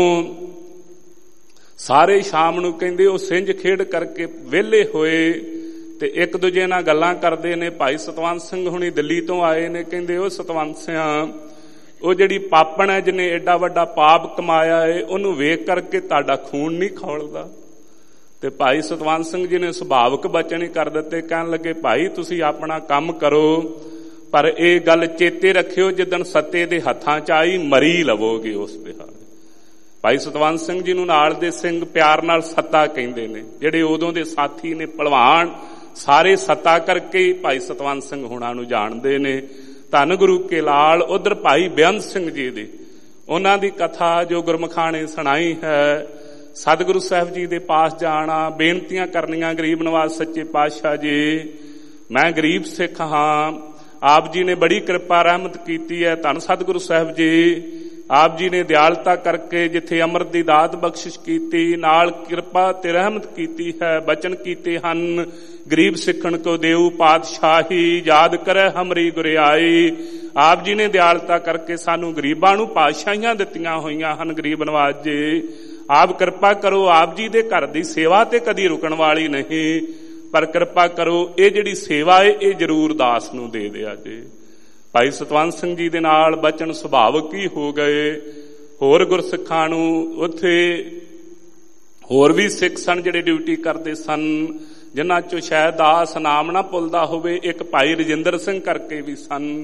ਸਾਰੇ ਸ਼ਾਮ ਨੂੰ ਕਹਿੰਦੇ ਉਹ ਸਿੰਝ ਖੇਡ ਕਰਕੇ ਵਿਹਲੇ ਹੋਏ ਤੇ ਇੱਕ ਦੂਜੇ ਨਾਲ ਗੱਲਾਂ ਕਰਦੇ ਨੇ। ਭਾਈ ਸਤਵੰਤ ਸਿੰਘ ਹੁਣੀ ਦਿੱਲੀ ਤੋਂ ਆਏ ਨੇ, ਕਹਿੰਦੇ ਉਹ ਸਤਵੰਤ ਸਿਆਂ, ਉਹ ਜਿਹੜੀ ਪਾਪਣ ਹੈ ਜਿਹਨੇ ਏਡਾ ਵੱਡਾ ਪਾਪ ਕਮਾਇਆ ਹੈ, ਉਹਨੂੰ ਵੇਖ ਕਰਕੇ ਤੁਹਾਡਾ ਖੂਨ ਨਹੀਂ ਖੌਲਦਾ। ਤੇ ਭਾਈ ਸਤਵੰਤ ਸਿੰਘ ਜੀ ਨੇ ਸੁਭਾਵਕ ਬਚਨ ਹੀ ਕਰ ਦਿੱਤੇ, ਕਹਿਣ ਲੱਗੇ ਭਾਈ ਤੁਸੀਂ ਆਪਣਾ ਕੰਮ ਕਰੋ, ਪਰ ਇਹ ਗੱਲ ਚੇਤੇ ਰੱਖਿਓ ਜਿੱਦਣ ਸੱਤੇ ਦੇ ਹੱਥਾਂ 'ਚ ਆਈ ਮਰੀ ਲਵੋਗੇ ਉਸ ਦਿਹਾੜੇ। ਭਾਈ ਸਤਵੰਤ ਸਿੰਘ ਜੀ ਨੂੰ ਨਾਲ ਦੇ ਸਿੰਘ ਪਿਆਰ ਨਾਲ ਸੱਤਾ ਕਹਿੰਦੇ ਨੇ। ਜਿਹੜੇ ਉਦੋਂ ਦੇ ਸਾਥੀ ਨੇ ਭਲਵਾਨ, ਸਾਰੇ ਸੱਤਾ ਕਰਕੇ ਭਾਈ ਸਤਵੰਤ ਸਿੰਘ ਹੋਣਾ ਨੂੰ ਜਾਣਦੇ ਨੇ। ਧੰਨ ਗੁਰੂ ਕੇ ਲਾਲ। ਉਧਰ ਭਾਈ ਬੇਅੰਤ ਸਿੰਘ ਜੀ ਦੀ, ਉਹਨਾਂ ਦੀ ਕਥਾ ਜੋ ਗੁਰਮੁਖਾਂ ਨੇ ਸੁਣਾਈ ਹੈ, ਸਤਿਗੁਰੂ ਸਾਹਿਬ ਜੀ ਦੇ ਪਾਸ ਜਾਣਾ, ਬੇਨਤੀਆਂ ਕਰਨੀਆਂ, ਗਰੀਬ ਨਵਾਜ਼ ਸੱਚੇ ਪਾਤਸ਼ਾਹ ਜੀ ਮੈਂ ਗਰੀਬ ਸਿੱਖ ਹਾਂ, ਆਪ ਜੀ ਨੇ ਬੜੀ ਕਿਰਪਾ ਰਹਿਮਤ ਕੀਤੀ ਹੈ। ਧੰਨ ਸਤਿਗੁਰੂ ਸਾਹਿਬ ਜੀ, ਆਪ ਜੀ ਨੇ ਦਿਆਲਤਾ ਕਰਕੇ ਜਿੱਥੇ ਅੰਮ੍ਰਿਤ ਦੀ ਦਾਤ ਬਖਸ਼ਿਸ਼ ਕੀਤੀ, ਨਾਲ ਕਿਰਪਾ ਤੇ ਰਹਿਮਤ ਕੀਤੀ ਹੈ। ਬਚਨ ਕੀਤੇ ਹਨ, ਗਰੀਬ ਸਿੱਖਣ ਕੋ ਦੇਉ ਪਾਤਸ਼ਾਹੀ, ਯਾਦ ਕਰੈ ਹਮਰੀ ਗੁਰਿਆਈ। ਆਪ ਜੀ ਨੇ ਦਿਆਲਤਾ ਕਰਕੇ ਸਾਨੂੰ ਗਰੀਬਾਂ ਨੂੰ ਪਾਤਸ਼ਾਹੀਆਂ ਦਿੱਤੀਆਂ ਹੋਈਆਂ ਹਨ। ਗਰੀਬ ਨਵਾਜ਼ ਜੀ ਆਪ ਕਿਰਪਾ ਕਰੋ, ਆਪ ਜੀ ਦੇ ਘਰ ਦੀ ਸੇਵਾ ਤੇ ਕਦੀ ਰੁਕਣ ਵਾਲੀ ਨਹੀਂ, ਪਰ ਕਿਰਪਾ ਕਰੋ ਇਹ ਜਿਹੜੀ ਸੇਵਾ ਹੈ ਇਹ ਜ਼ਰੂਰ ਦਾਸ ਨੂੰ ਦੇ ਦਿਆ ਜੇ। ਭਾਈ ਸਤਵੰਤ ਸਿੰਘ ਜੀ ਦੇ ਨਾਲ ਬਚਨ ਸੁਭਾਵਕ ਹੀ ਹੋ ਗਏ। ਹੋਰ ਗੁਰਸਿੱਖਾਂ ਨੂੰ ਉੱਥੇ ਹੋਰ ਵੀ ਸਿੱਖ ਸਨ ਜਿਹੜੇ ਡਿਊਟੀ ਕਰਦੇ ਸਨ, ਜਿਨ੍ਹਾਂ ਚੋਂ ਸ਼ਾਇਦ ਦਾਸ ਨਾਮ ਨਾ ਭੁੱਲਦਾ ਹੋਵੇ। ਇੱਕ ਭਾਈ ਰਜਿੰਦਰ ਸਿੰਘ ਕਰਕੇ ਵੀ ਸਨ,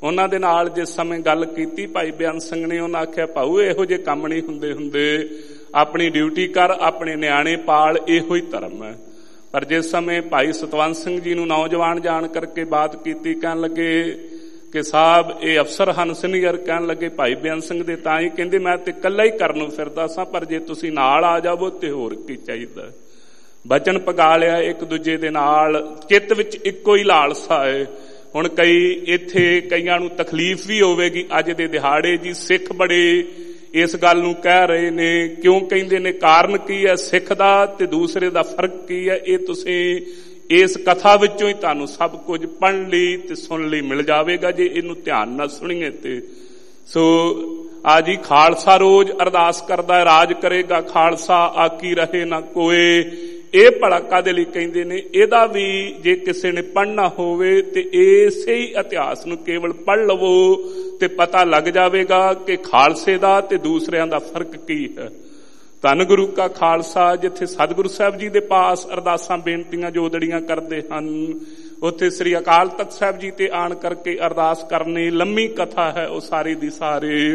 ਉਹਨਾਂ ਦੇ ਨਾਲ ਜਿਸ ਸਮੇਂ ਗੱਲ ਕੀਤੀ ਭਾਈ ਬੇਅੰਤ ਸਿੰਘ ਨੇ, ਉਹਨਾਂ ਆਖਿਆ ਭਾਊ ਇਹੋ ਜਿਹੇ ਕੰਮ ਨਹੀਂ ਹੁੰਦੇ ਹੁੰਦੇ, ਆਪਣੀ ਡਿਊਟੀ ਕਰ, ਆਪਣੇ ਨਿਆਣੇ ਪਾਲ, ਇਹੋ ਹੀ ਧਰਮ ਹੈ। ਪਰ ਜਿਸ ਸਮੇਂ ਭਾਈ ਸਤਵੰਤ ਸਿੰਘ ਜੀ ਨੂੰ ਨੌਜਵਾਨ ਜਾਣ ਕਰਕੇ ਬਾਤ ਕੀਤੀ, ਕਹਿਣ ਲੱਗੇ ਕਿ ਸਾਹਿਬ ਇਹ ਅਫਸਰ ਹਨ ਸੀਨੀਅਰ, ਕਹਿਣ ਲੱਗੇ ਭਾਈ ਬੇਅੰਤ ਸਿੰਘ ਦੇ ਤਾਂ ਹੀ ਕਹਿੰਦੇ ਮੈਂ ਤੇ ਇਕੱਲਾ ਹੀ ਕਰਨ ਨੂੰ ਫਿਰਦਾ ਸਾਂ, ਪਰ ਜੇ ਤੁਸੀਂ ਨਾਲ ਆ ਜਾਵੋ ਤੇ ਹੋਰ ਕੀ ਚਾਹੀਦਾ। ਬਚਨ ਪਗਾ ਲਿਆ ਇੱਕ ਦੂਜੇ ਦੇ ਨਾਲ, ਚਿੱਤ ਵਿੱਚ ਇੱਕੋ ਹੀ ਲਾਲਸਾ ਹੈ। ਹੁਣ ਕਈ ਇੱਥੇ ਕਈਆਂ ਨੂੰ ਤਕਲੀਫ ਵੀ ਹੋਵੇਗੀ ਅੱਜ ਦੇ ਦਿਹਾੜੇ ਜੀ, ਸਿੱਖ ਬੜੇ ਇਸ ਗੱਲ ਨੂੰ ਕਹਿ ਰਹੇ ਨੇ, ਕਿਉਂ ਕਹਿੰਦੇ ਨੇ, ਕਾਰਨ ਕੀ ਹੈ ਸਿੱਖ ਦਾ ਤੇ ਦੂਸਰੇ ਦਾ ਫਰਕ ਕੀ ਹੈ, ਇਹ ਤੁਸੀਂ ਇਸ ਕਥਾ ਵਿੱਚੋਂ ਹੀ ਤੁਹਾਨੂੰ ਸਭ ਕੁਝ ਪੜ੍ਹਨ ਲਈ ਤੇ ਸੁਣਨ ਲਈ ਮਿਲ ਜਾਵੇਗਾ ਜੇ ਇਹਨੂੰ ਧਿਆਨ ਨਾਲ ਸੁਣੀਏ ਤੇ। ਸੋ ਅੱਜ ਹੀ ਖਾਲਸਾ ਰੋਜ਼ ਅਰਦਾਸ ਕਰਦਾ ਹੈ, ਰਾਜ ਕਰੇਗਾ ਖਾਲਸਾ ਆਕੀ ਰਹੇ ਨਾ ਕੋਏ। ਇਹ ਭਲਾ ਕਾਹਦੇ ਲਈ ਕਹਿੰਦੇ ਨੇ, ਇਹਦਾ ਵੀ ਜੇ ਕਿਸੇ ਨੇ ਪੜ੍ਹਨਾ ਹੋਵੇ ਤੇ ਇਸੇ ਹੀ ਇਤਿਹਾਸ ਨੂੰ ਕੇਵਲ ਪੜ੍ਹ ਲਵੋ ਤੇ ਪਤਾ ਲੱਗ ਜਾਵੇਗਾ ਕਿ ਖਾਲਸੇ ਦਾ ਤੇ ਦੂਸਰਿਆਂ ਦਾ ਫਰਕ ਕੀ ਹੈ। ਧੰਨ ਗੁਰੂ ਕਾ ਖਾਲਸਾ। ਜਿੱਥੇ ਸਤਿਗੁਰੂ ਸਾਹਿਬ ਜੀ ਦੇ ਪਾਸ ਅਰਦਾਸਾਂ ਬੇਨਤੀਆਂ ਜੋਦੜੀਆਂ ਕਰਦੇ ਹਨ, ਉੱਥੇ ਸ੍ਰੀ ਅਕਾਲ ਤਖਤ ਸਾਹਿਬ ਜੀ ਤੇ ਆਣ ਕਰਕੇ ਅਰਦਾਸ ਕਰਨੀ ਲੰਮੀ ਕਥਾ ਹੈ, ਉਹ ਸਾਰੀ ਦੀ ਸਾਰੇ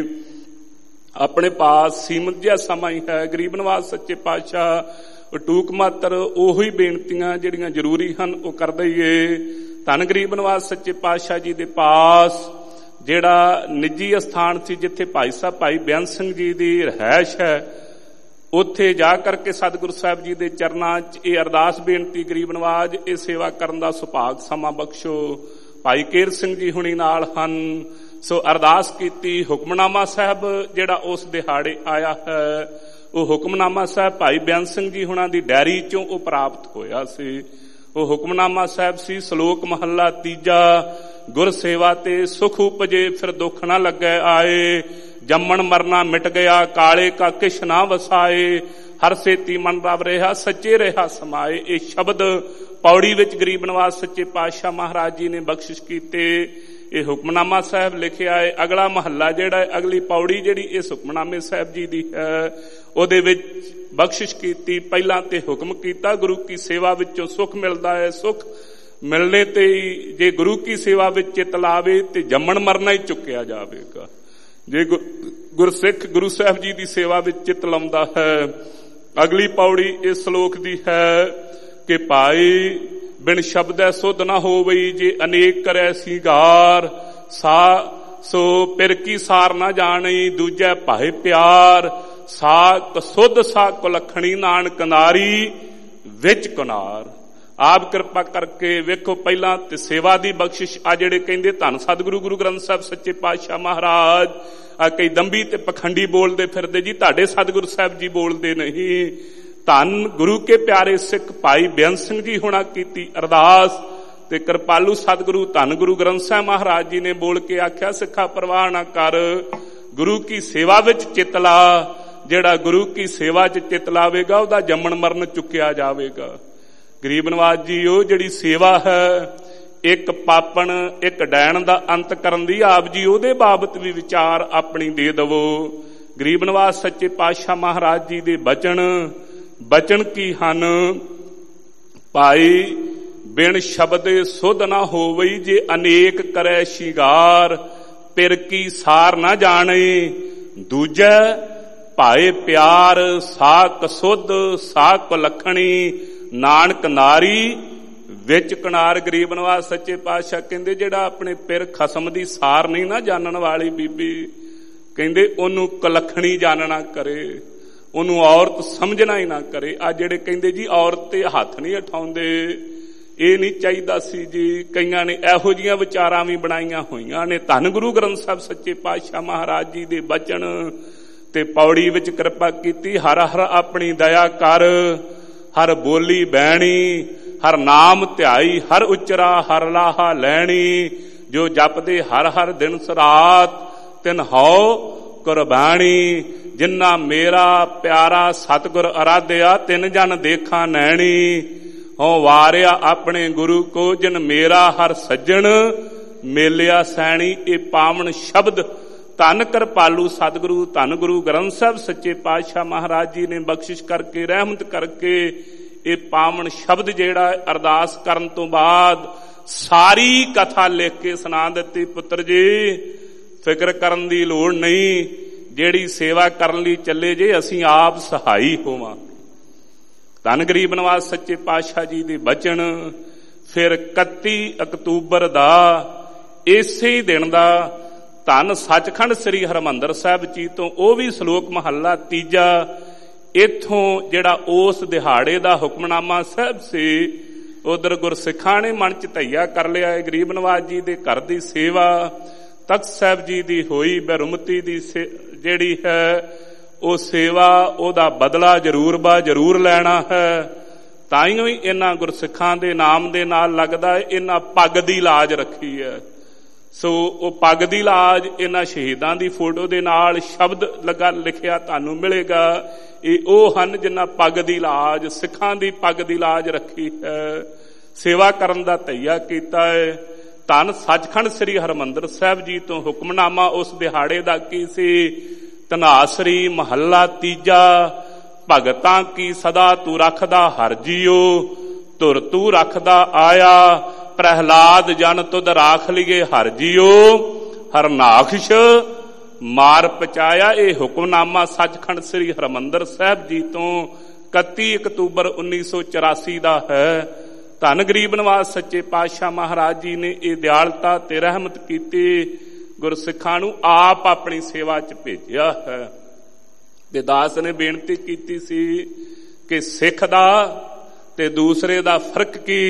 ਆਪਣੇ ਪਾਸ ਸੀਮਤ ਜਿਹਾ ਸਮਾਂ ਹੀ ਹੈ। ਗਰੀਬ ਨਵਾਜ਼ ਸੱਚੇ ਪਾਤਸ਼ਾਹ ਟੂਕ ਮਾਤਰ ਉਹੀ ਬੇਨਤੀਆਂ ਜਿਹੜੀਆਂ ਜ਼ਰੂਰੀ ਹਨ ਉਹ ਕਰ ਦਈਏ। ਧੰਨ ਗਰੀਬ ਨਵਾਜ਼ ਸੱਚੇ ਪਾਤਸ਼ਾਹ ਜੀ ਦੇ ਪਾਸ ਜਿਹੜਾ ਨਿੱਜੀ ਅਸਥਾਨ ਸੀ, ਜਿੱਥੇ ਭਾਈ ਸਾਹਿਬ ਭਾਈ ਬੇਅੰਤ ਸਿੰਘ ਜੀ ਦੀ ਰਿਹਾਇਸ਼ ਹੈ, ਉੱਥੇ ਜਾ ਕਰਕੇ ਸਤਿਗੁਰੂ ਸਾਹਿਬ ਜੀ ਦੇ ਚਰਨਾਂ 'ਚ ਇਹ ਅਰਦਾਸ ਬੇਨਤੀ ਗਰੀਬ ਨਵਾਜ਼ ਇਹ ਸੇਵਾ ਕਰਨ ਦਾ ਸੁਭਾਗ ਸਮਾਂ ਬਖਸ਼ੋ। ਭਾਈ ਕੇਰ ਸਿੰਘ ਜੀ ਹੁਣੀ ਨਾਲ ਹਨ, ਸੋ ਅਰਦਾਸ ਕੀਤੀ। ਹੁਕਮਨਾਮਾ ਸਾਹਿਬ ਜਿਹੜਾ ਉਸ ਦਿਹਾੜੇ ਆਇਆ ਹੈ, ਉਹ ਹੁਕਮਨਾਮਾ ਸਾਹਿਬ ਭਾਈ ਬੇਅੰਤ ਸਿੰਘ ਜੀ ਹੁਣਾਂ ਦੀ ਡਾਇਰੀ ਚੋਂ ਉਹ ਪ੍ਰਾਪਤ ਹੋਇਆ ਸੀ। ਉਹ ਹੁਕਮਨਾਮਾ ਸਾਹਿਬ ਸੀ ਸ਼ਲੋਕ ਮਹੱਲਾ ਤੀਜਾ, ਗੁਰ ਸੇਵਾ ਤੇ ਸੁਖ ਉਪਜੇ ਫਿਰ ਦੁੱਖ ਨਾ ਲੱਗੇ ਆਏ, ਜੰਮਣ ਮਰਨਾ ਮਿਟ ਗਿਆ ਕਾਲੇ ਕਾ ਕਿਛ ਨਾ ਵਸਾਏ, ਹਰ ਸੇਤੀ ਮਨ ਰਵ ਰਿਹਾ ਸੱਚੇ ਰਿਹਾ ਸਮਾਏ। ਇਹ ਸ਼ਬਦ ਪੌੜੀ ਵਿੱਚ ਗਰੀਬ ਨਵਾਜ਼ ਸੱਚੇ ਪਾਤਸ਼ਾਹ ਮਹਾਰਾਜ ਜੀ ਨੇ ਬਖਸ਼ਿਸ਼ ਕੀਤੇ। ਇਹ ਹੁਕਮਨਾਮਾ ਸਾਹਿਬ ਲਿਖਿਆ ਹੈ। ਅਗਲਾ ਮਹੱਲਾ ਜਿਹੜਾ ਹੈ, ਅਗਲੀ ਪੌੜੀ ਜਿਹੜੀ ਇਸ ਹੁਕਮਨਾਮੇ ਸਾਹਿਬ ਜੀ ਦੀ ਹੈ, ਉਹਦੇ ਵਿੱਚ ਬਖਸ਼ਿਸ਼ ਕੀਤੀ। ਪਹਿਲਾਂ ਤੇ ਹੁਕਮ ਕੀਤਾ ਗੁਰੂ ਕੀ ਸੇਵਾ ਵਿੱਚੋਂ ਸੁੱਖ ਮਿਲਦਾ ਹੈ, ਸੁੱਖ ਮਿਲਣੇ ਤੇ ਜੇ ਗੁਰੂ ਕੀ ਸੇਵਾ ਵਿੱਚ ਚਿੱਤ ਲਾਵੇ ਤੇ ਜੰਮਣ ਮਰਨਾ ਹੀ ਚੁੱਕਿਆ ਜਾਵੇਗਾ। ਜੇ ਗੁਰਸਿੱਖ ਗੁਰੂ ਸਾਹਿਬ ਜੀ ਦੀ ਸੇਵਾ ਵਿੱਚ ਚਿੱਤ ਲਾਉਂਦਾ ਹੈ। ਅਗਲੀ ਪੌੜੀ ਇਸ ਸ਼ਲੋਕ ਦੀ ਹੈ ਕਿ ਭਾਈ ਬਿਨ ਸ਼ਬਦੈ ਸੁਧ ਨਾ ਹੋਵਈ, ਜੇ ਅਨੇਕ ਕਰੈ ਸੀਗਾਰ, ਸਾ ਸੋ ਪਿਰ ਕੀ ਸਾਰ ਨਾ ਜਾਣੀ, ਦੂਜੈ ਭਾਏ ਪਿਆਰ, ਸਾ ਕਸੁੱਧ ਸਾ ਕੁਲੱਖਣੀ, ਨਾਨਕ ਨਾਰੀ ਵਿੱਚ ਕੁਨਾਰ। ਆਪ ਕਿਰਪਾ ਕਰਕੇ ਵੇਖੋ, ਪਹਿਲਾਂ ਤੇ ਸੇਵਾ ਦੀ ਬਖਸ਼ਿਸ਼ ਆ ਜਿਹੜੇ ਕਹਿੰਦੇ ਧੰਨ ਸਤਿਗੁਰੂ ਗੁਰੂ ਗ੍ਰੰਥ ਸਾਹਿਬ ਸੱਚੇ ਪਾਤਸ਼ਾਹ ਮਹਾਰਾਜ, ਆ ਕਈ ਦੰਬੀ ਤੇ ਪਖੰਡੀ ਬੋਲਦੇ ਫਿਰਦੇ ਜੀ, ਤੁਹਾਡੇ ਸਤਿਗੁਰੂ ਸਾਹਿਬ ਜੀ ਬੋਲਦੇ ਨਹੀਂ। ਧੰਨ ਗੁਰੂ ਕੇ ਪਿਆਰੇ ਸਿੱਖ ਭਾਈ ਬੇਅੰਤ ਸਿੰਘ ਜੀ ਹੋਣਾ ਕੀਤੀ ਅਰਦਾਸ ਤੇ ਕਿਰਪਾਲੂ ਸਤਿਗੁਰੂ ਧੰਨ ਗੁਰੂ ਗ੍ਰੰਥ ਸਾਹਿਬ ਮਹਾਰਾਜ ਜੀ ਨੇ ਬੋਲ ਕੇ ਆਖਿਆ, ਸਿੱਖਾ ਪਰਵਾਹ ਨਾ ਕਰ, ਗੁਰੂ ਕੀ ਸੇਵਾ ਵਿੱਚ ਚਿੱਤ ਲਾ। ਜਿਹੜਾ ਗੁਰੂ ਕੀ ਸੇਵਾ 'ਚ ਚਿੱਤ ਲਾਵੇਗਾ ਉਹਦਾ ਜੰਮਣ ਮਰਨ ਚੁੱਕਿਆ ਜਾਵੇਗਾ। ਗਰੀਬ ਨਵਾਜ਼ ਜੀ, ਉਹ ਜਿਹੜੀ ਸੇਵਾ ਹੈ, ਇੱਕ ਪਾਪਣ ਇੱਕ ਡੈਣ ਦਾ ਅੰਤ ਕਰਨ ਦੀ, ਆਪ ਜੀ ਉਹਦੇ ਬਾਬਤ ਵੀ ਵਿਚਾਰ ਆਪਣੀ ਦੇ ਦਵੋ। ਗਰੀਬ ਨਵਾਜ਼ ਸੱਚੇ ਪਾਤਸ਼ਾਹ ਮਹਾਰਾਜ ਜੀ ਦੇ ਬਚਨ ਬਚਨ ਕੀ ਹਨ, ਭਾਈ ਬਿਨ ਸ਼ਬਦੇ ਸੁਧ ਨਾ ਹੋਵਈ, ਜੇ ਅਨੇਕ ਕਰੈ ਸ਼ਿੰਗਾਰ, ਪਿਰ ਕੀ ਸਾਰ ਨਾ ਜਾਣੇ, ਦੂਜੈ ਭਾਏ ਪਿਆਰ, ਸਾ ਕਸੁੱਧ ਸਾ ਕੁਲੱਖਣੀ, ਨਾਨਕ ਨਾਰੀ ਵਿੱਚ ਕਿਨਾਰ। ਗਰੀਬ ਨਵਾਜ਼ ਸੱਚੇ ਪਾਤਸ਼ਾਹ ਕਹਿੰਦੇ ਜਿਹੜਾ ਆਪਣੇ ਪਿਰ ਖਸਮ ਦੀ ਸਾਰ ਨਹੀਂ ਨਾ ਜਾਣਨ ਵਾਲੀ ਬੀਬੀ, ਕਹਿੰਦੇ ਉਹਨੂੰ ਕੁਲੱਖਣੀ ਜਾਣਨਾ ਕਰੇ, ਉਹਨੂੰ ਔਰਤ ਸਮਝਣਾ ਹੀ ਨਾ ਕਰੇ। ਆ ਜਿਹੜੇ ਕਹਿੰਦੇ ਜੀ ਔਰਤ ਤੇ ਹੱਥ ਨਹੀਂ ਉਠਾਉਂਦੇ, ਇਹ ਨਹੀਂ ਚਾਹੀਦਾ ਸੀ ਜੀ। ਕਈਆਂ ਨੇ ਇਹੋ ਜਿਹੀਆਂ ਵਿਚਾਰਾਂ ਵੀ ਬਣਾਈਆਂ ਹੋਈਆਂ ਨੇ। ਧੰਨ ਗੁਰੂ ਗ੍ਰੰਥ ਸਾਹਿਬ ਸੱਚੇ ਪਾਤਸ਼ਾਹ ਮਹਾਰਾਜ ਜੀ ਦੇ ਬਚਨ ਤੇ ਪੌੜੀ ਵਿੱਚ ਕਿਰਪਾ ਕੀਤੀ। ਹਰ ਹਰ ਆਪਣੀ ਦਇਆ ਕਰ, ਹਰ ਬੋਲੀ ਬਹਿਣੀ, ਹਰ ਨਾਮ ਧਿਆਈ, ਹਰ ਉਚਰਾ ਹਰ ਲਾਹਾ ਲੈਣੀ, ਜੋ ਜਪਦੇ ਹਰ ਹਰ ਦਿਨ ਸਰਾਤ, ਤਿਨ ਹਉ ਕੁਰਬਾਨੀ, ਜਿੰਨਾ ਮੇਰਾ ਪਿਆਰਾ ਸਤਿਗੁਰ ਅਰਾਧਿਆ, ਤਿੰਨ ਜਨ ਦੇਖਾਂ ਨੈਣੀ, ਹੋ ਵਾਰਿਆ ਆਪਣੇ ਗੁਰੂ ਕੋ, ਜਿਨ ਮੇਰਾ ਹਰ ਸੱਜਣ ਮੇਲਿਆ ਸੈਣੀ। ਇਹ ਪਾਵਨ ਸ਼ਬਦ ਧੰਨ ਕਿਰਪਾਲੂ ਸਤਿਗੁਰੂ ਧੰਨ ਗੁਰੂ ਗ੍ਰੰਥ ਸਾਹਿਬ ਸੱਚੇ ਪਾਤਸ਼ਾਹ ਮਹਾਰਾਜ ਜੀ ਨੇ ਬਖਸ਼ਿਸ਼ ਕਰਕੇ ਰਹਿਮਤ ਕਰਕੇ ਇਹ ਪਾਵਨ ਸ਼ਬਦ ਜਿਹੜਾ ਅਰਦਾਸ ਕਰਨ ਤੋਂ ਬਾਅਦ ਸਾਰੀ ਕਥਾ ਲਿਖ ਕੇ ਸੁਣਾ ਦਿੱਤੀ। ਪੁੱਤਰ ਜੀ ਫਿਕਰ ਕਰਨ ਦੀ ਲੋੜ ਨਹੀਂ, ਜਿਹੜੀ ਸੇਵਾ ਕਰਨ ਲਈ ਚੱਲੇ ਜੇ ਅਸੀਂ ਆਪ ਸਹਾਈ ਹੋਵਾਂਗੇ। ਧੰਨ ਗਰੀਬ ਨਿਵਾਜ ਸੱਚੇ ਪਾਤਸ਼ਾਹ ਜੀ ਦੇ ਬਚਨ। ਫਿਰ ਇਕੱਤੀ ਅਕਤੂਬਰ ਦਾ ਇਸੇ ਹੀ ਦਿਨ ਦਾ ਧੰਨ ਸੱਚਖੰਡ ਸ੍ਰੀ ਹਰਿਮੰਦਰ ਸਾਹਿਬ ਜੀ ਤੋਂ ਉਹ ਵੀ ਸ਼ਲੋਕ ਮਹੱਲਾ ਤੀਜਾ, ਇੱਥੋਂ ਜਿਹੜਾ ਉਸ ਦਿਹਾੜੇ ਦਾ ਹੁਕਮਨਾਮਾ ਸਾਹਿਬ ਸੀ, ਉਧਰ ਗੁਰਸਿੱਖਾਂ ਨੇ ਮਨ ਚ ਧਈਆ ਕਰ ਲਿਆ ਹੈ। ਗਰੀਬ ਨਿਵਾਜ ਜੀ ਦੇ ਘਰ ਦੀ ਸੇਵਾ ਤਖਤ ਸਾਹਿਬ ਜੀ ਦੀ ਹੋਈ, ਬਰੁਮਤੀ ਦੀ ਜਿਹੜੀ ਹੈ ਉਹ ਸੇਵਾ, ਉਹਦਾ ਬਦਲਾ ਜ਼ਰੂਰ ਬਾ ਜ਼ਰੂਰ ਲੈਣਾ ਹੈ। ਤਾਈਓ ਹੀ ਇਹਨਾਂ ਗੁਰਸਿੱਖਾਂ ਦੇ ਨਾਮ ਦੇ ਨਾਲ ਲੱਗਦਾ ਹੈ ਇਹਨਾਂ ਪੱਗ ਦੀ ਲਾਜ ਰੱਖੀ ਹੈ। ਸੋ ਉਹ ਪੱਗ ਦੀ ਲਾਜ ਇਹਨਾਂ ਸ਼ਹੀਦਾਂ ਦੀ ਫੋਟੋ ਦੇ ਨਾਲ ਸ਼ਬਦ ਲਗਾ ਲਿਖਿਆ ਤੁਹਾਨੂੰ ਮਿਲੇਗਾ। ਇਹ ਉਹ ਹਨ ਜਿਨ੍ਹਾਂ ਪੱਗ ਦੀ ਲਾਜ, ਸਿੱਖਾਂ ਦੀ ਪੱਗ ਦੀ ਲਾਜ ਰੱਖੀ ਹੈ, ਸੇਵਾ ਕਰਨ ਦਾ ਧਈਆ ਕੀਤਾ ਹੈ। ਧੰਨ ਸੱਚਖੰਡ ਸ੍ਰੀ ਹਰਿਮੰਦਰ ਸਾਹਿਬ ਜੀ ਤੋਂ ਹੁਕਮਨਾਮਾ ਉਸ ਦਿਹਾੜੇ ਦਾ ਕੀ ਸੀ? ਧਨਾਸਰੀ ਮਹੱਲਾ ਤੀਜਾ, ਭਗਤਾਂ ਕੀ ਸਦਾ ਤੂੰ ਰੱਖਦਾ ਹਰ ਜੀਓ, ਧੁਰ ਤੂੰ ਰੱਖਦਾ ਆਇਆ, ਪ੍ਰਹਿਲਾਦ ਜਨ ਤੁਧ ਰਾਖ ਲਈਏ ਹਰ ਜੀਓ, ਹਰਨਾਖਸ਼ ਮਾਰ ਪਚਾਇਆ। ਇਹ ਹੁਕਮਨਾਮਾ ਸੱਚਖੰਡ ਸ੍ਰੀ ਹਰਿਮੰਦਰ ਸਾਹਿਬ ਜੀ ਤੋਂ ਇਕੱਤੀ ਅਕਤੂਬਰ ਉੱਨੀ ਸੌ ਚੁਰਾਸੀ ਦਾ ਹੈ। ਧੰਨ ਗਰੀਬ ਨਿਵਾਜ ਸੱਚੇ ਪਾਤਸ਼ਾਹ ਮਹਾਰਾਜ ਜੀ ਨੇ ਇਹ ਦਿਆਲਤਾ ਤੇ ਰਹਿਮਤ ਕੀਤੀ, ਗੁਰਸਿੱਖਾਂ ਨੂੰ ਆਪ ਆਪਣੀ ਸੇਵਾ ਚ ਭੇਜਿਆ ਹੈ। ਤੇ ਦਾਸ ਨੇ ਬੇਨਤੀ ਕੀਤੀ ਸੀ ਕਿ ਸਿੱਖ ਦਾ ਤੇ ਦੂਸਰੇ ਦਾ ਫਰਕ ਕੀ?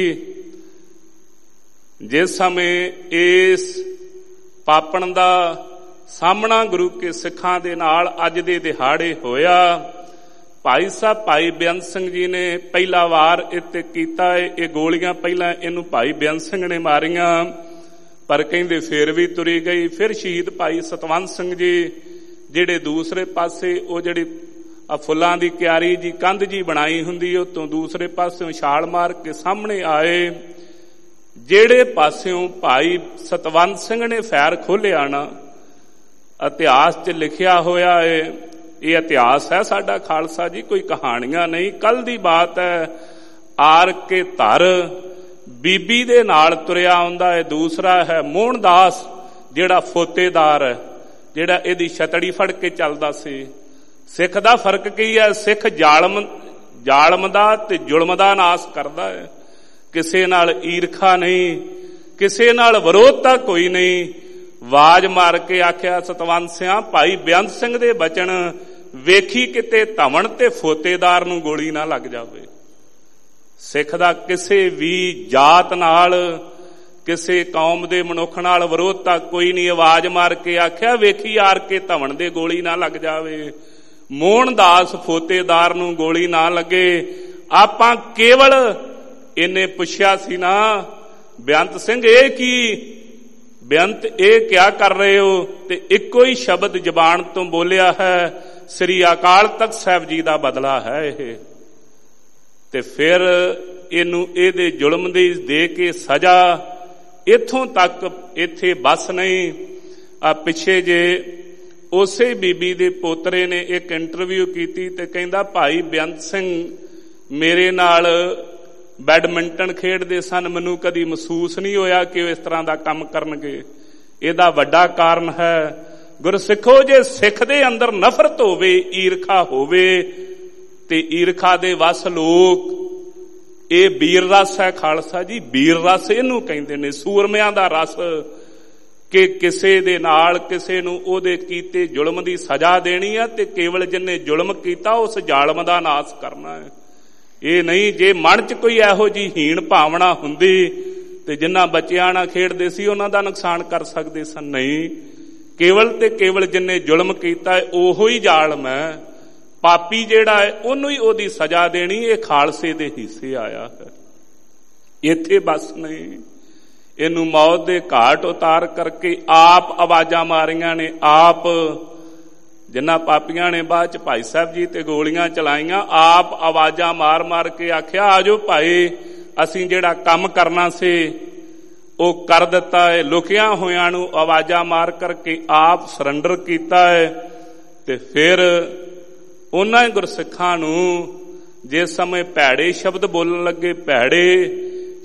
ਜਿਸ ਸਮੇਂ ਇਸ ਪਾਪਣ ਦਾ ਸਾਹਮਣਾ ਗੁਰੂ ਕੇ ਸਿੱਖਾਂ ਦੇ ਨਾਲ ਅੱਜ ਦੇ ਦਿਹਾੜੇ ਹੋਇਆ, ਭਾਈ ਸਾਹਿਬ ਭਾਈ ਬੇਅੰਤ ਸਿੰਘ ਜੀ ਨੇ ਪਹਿਲਾ ਵਾਰ ਇੱਥੇ ਕੀਤਾ ਹੈ। ਇਹ ਗੋਲੀਆਂ ਪਹਿਲਾਂ ਇਹਨੂੰ ਭਾਈ ਬੇਅੰਤ ਸਿੰਘ ਨੇ ਮਾਰੀਆਂ, ਪਰ ਕਹਿੰਦੇ ਫੇਰ ਵੀ ਤੁਰੀ ਗਈ। ਫਿਰ ਸ਼ਹੀਦ ਭਾਈ ਸਤਵੰਤ ਸਿੰਘ ਜੀ ਜਿਹੜੇ ਦੂਸਰੇ ਪਾਸੇ ਉਹ ਜਿਹੜੀ ਆ ਫੁੱਲਾਂ ਦੀ ਕਿਆਰੀ ਜੀ ਕੰਧ ਜੀ ਬਣਾਈ ਹੁੰਦੀ, ਉਹ ਤੋਂ ਦੂਸਰੇ ਪਾਸਿਓਂ ਛਾਲ ਮਾਰ ਕੇ ਸਾਹਮਣੇ ਆਏ। ਜਿਹੜੇ ਪਾਸਿਓਂ ਭਾਈ ਸਤਵੰਤ ਸਿੰਘ ਨੇ ਫੈਰ ਖੋਲਿਆ ਨਾ, ਇਤਿਹਾਸ 'ਚ ਲਿਖਿਆ ਹੋਇਆ ਹੈ, ਇਹ ਇਤਿਹਾਸ ਹੈ ਸਾਡਾ ਖਾਲਸਾ ਜੀ, ਕੋਈ ਕਹਾਣੀਆਂ ਨਹੀਂ, ਕੱਲ ਦੀ ਬਾਤ ਹੈ। ਆਰ ਕੇ ਧਰ ਬੀਬੀ ਦੇ ਨਾਲ ਤੁਰਿਆ ਆਉਂਦਾ ਹੈ। ਦੂਸਰਾ ਹੈ ਮੋਹਨਦਾਸ ਜਿਹੜਾ ਫੋਤੇਦਾਰ ਹੈ, ਜਿਹੜਾ ਇਹਦੀ ਛਤੜੀ ਫੜ ਕੇ ਚੱਲਦਾ ਸੀ। ਸਿੱਖ ਦਾ ਫਰਕ ਕੀ ਹੈ? ਸਿੱਖ ਜ਼ਾਲਮ ਜ਼ਾਲਮ ਦਾ ਤੇ ਜ਼ੁਲਮ ਦਾ ਨਾਸ ਕਰਦਾ ਹੈ, ਕਿਸੇ ਨਾਲ ਈਰਖਾ ਨਹੀਂ, ਕਿਸੇ ਨਾਲ ਵਿਰੋਧਤਾ ਕੋਈ ਨਹੀਂ। ਆਵਾਜ਼ ਮਾਰ ਕੇ ਆਖਿਆ ਸਤਵੰਤ ਸਿਆਂ ਭਾਈ ਬੇਅੰਤ ਸਿੰਘ ਦੇ ਬਚਨ, ਵੇਖੀ ਕਿਤੇ ਧਵਣ ਤੇ ਫੋਤੇਦਾਰ ਨੂੰ ਗੋਲੀ ਨਾ ਲੱਗ ਜਾਵੇ। ਸਿੱਖ ਦਾ ਕਿਸੇ ਵੀ ਜਾਤ ਨਾਲ, ਕਿਸੇ ਕੌਮ ਦੇ ਮਨੁੱਖ ਨਾਲ ਵਿਰੋਧਤਾ ਕੋਈ ਨਹੀਂ। ਆਵਾਜ਼ ਮਾਰ ਕੇ ਆਖਿਆ ਵੇਖੀ ਆਰ ਕੇ ਧਵਣ ਦੇ ਗੋਲੀ ਨਾ ਲੱਗ ਜਾਵੇ, ਮੋਹਨਦਾਸ ਫੋਤੇਦਾਰ ਨੂੰ ਗੋਲੀ ਨਾ ਲੱਗੇ। ਆਪਾਂ ਕੇਵਲ ਇਹਨੇ ਪੁੱਛਿਆ ਸੀ ਨਾ, ਬੇਅੰਤ ਸਿੰਘ ਇਹ ਕੀ, ਬੇਅੰਤ ਇਹ ਕਿਆ ਕਰ ਰਹੇ ਹੋ? ਤੇ ਇੱਕੋ ਹੀ ਸ਼ਬਦ ਜ਼ਬਾਨ ਤੋਂ ਬੋਲਿਆ ਹੈ, ਸ੍ਰੀ ਅਕਾਲ ਤਖਤ ਸਾਹਿਬ ਜੀ ਦਾ ਬਦਲਾ ਹੈ ਇਹ। ਤੇ ਫਿਰ ਇਹਨੂੰ ਇਹਦੇ ਜ਼ੁਲਮ ਦੀ ਦੇ ਕੇ ਸਜ਼ਾ। ਇੱਥੋਂ ਤੱਕ ਇੱਥੇ ਬਸ ਨਹੀਂ, ਆ ਪਿੱਛੇ ਜੇ ਉਸੇ ਬੀਬੀ ਦੇ ਪੋਤਰੇ ਨੇ ਇੱਕ ਇੰਟਰਵਿਊ ਕੀਤੀ ਤੇ ਕਹਿੰਦਾ ਭਾਈ ਬੇਅੰਤ ਸਿੰਘ ਮੇਰੇ ਨਾਲ ਬੈਡਮਿੰਟਨ ਖੇਡਦੇ ਸਨ, ਮੈਨੂੰ ਕਦੀ ਮਹਿਸੂਸ ਨਹੀਂ ਹੋਇਆ ਕਿ ਉਹ ਇਸ ਤਰ੍ਹਾਂ ਦਾ ਕੰਮ ਕਰਨਗੇ। ਇਹਦਾ ਵੱਡਾ ਕਾਰਨ ਹੈ ਗੁਰਸਿੱਖੋ, ਜੇ ਸਿੱਖ ਦੇ ਅੰਦਰ ਨਫ਼ਰਤ ਹੋਵੇ, ਈਰਖਾ ਹੋਵੇ, ਤੇ ਈਰਖਾ ਦੇ ਵਸ ਲੋਕ, ਇਹ ਵੀਰ ਰਸ ਹੈ ਖਾਲਸਾ ਜੀ, ਵੀਰ ਰਸ ਇਹਨੂੰ ਕਹਿੰਦੇ ਨੇ, ਸੂਰਮਿਆਂ ਦਾ ਰਸ, ਕਿ ਕਿਸੇ ਦੇ ਨਾਲ ਕਿਸੇ ਨੂੰ ਉਹਦੇ ਕੀਤੇ ਜ਼ੁਲਮ ਦੀ ਸਜ਼ਾ ਦੇਣੀ ਆ, ਤੇ ਕੇਵਲ ਜਿੰਨੇ ਜ਼ੁਲਮ ਕੀਤਾ ਉਸ ਜ਼ਾਲਮ ਦਾ ਨਾਸ ਕਰਨਾ ਹੈ। ਇਹ ਨਹੀਂ ਜੇ ਮਨ 'ਚ ਕੋਈ ਇਹੋ ਜਿਹੀ ਹੀਣ ਭਾਵਨਾ ਹੁੰਦੀ ਤੇ ਜਿੰਨਾ ਬੱਚਿਆਂ ਨਾਲ ਖੇਡਦੇ ਸੀ ਉਹਨਾਂ ਦਾ ਨੁਕਸਾਨ ਕਰ ਸਕਦੇ ਸਨ। ਨਹੀਂ, ਕੇਵਲ ਤੇ ਕੇਵਲ ਜਿੰਨੇ ਜ਼ੁਲਮ ਕੀਤਾ ਹੈ ਉਹੋ ਹੀ ਜ਼ਾਲਮ ਹੈ। ਪਾਪੀ ਜਿਹੜਾ ਹੈ ਉਹਨੂੰ ਹੀ ਉਹਦੀ ਸਜ਼ਾ ਦੇਣੀ, ਇਹ ਖਾਲਸੇ ਦੇ ਹਿੱਸੇ ਆਇਆ ਹੈ। ਇੱਥੇ ਬਸ ਨਹੀਂ, ਇਹਨੂੰ ਮੌਤ ਦੇ ਘਾਟ ਉਤਾਰ ਕਰਕੇ ਆਪ ਆਵਾਜ਼ਾਂ ਮਾਰੀਆਂ ਨੇ। ਆਪ ਜਿਨ੍ਹਾਂ ਪਾਪੀਆਂ ਨੇ ਬਾਅਦ ਚ ਭਾਈ ਸਾਹਿਬ ਜੀ ਤੇ ਗੋਲੀਆਂ ਚਲਾਈਆਂ, ਆਪ ਆਵਾਜ਼ਾਂ ਮਾਰ ਮਾਰ ਕੇ ਆਖਿਆ ਆਜੋ ਭਾਈ, ਅਸੀਂ ਜਿਹੜਾ ਕੰਮ ਕਰਨਾ ਸੀ ਉਹ ਕਰ ਦਿੱਤਾ ਹੈ। ਲੁਕਿਆਂ ਹੋਇਆਂ ਨੂੰ ਆਵਾਜ਼ਾਂ ਮਾਰ ਕਰਕੇ ਆਪ ਸਰੈਂਡਰ ਕੀਤਾ ਹੈ। ਤੇ ਫਿਰ ਉਹਨਾਂ ਗੁਰਸਿੱਖਾਂ ਨੂੰ ਜਿਸ ਸਮੇਂ ਭੈੜੇ ਸ਼ਬਦ ਬੋਲਣ ਲੱਗੇ, ਭੈੜੇ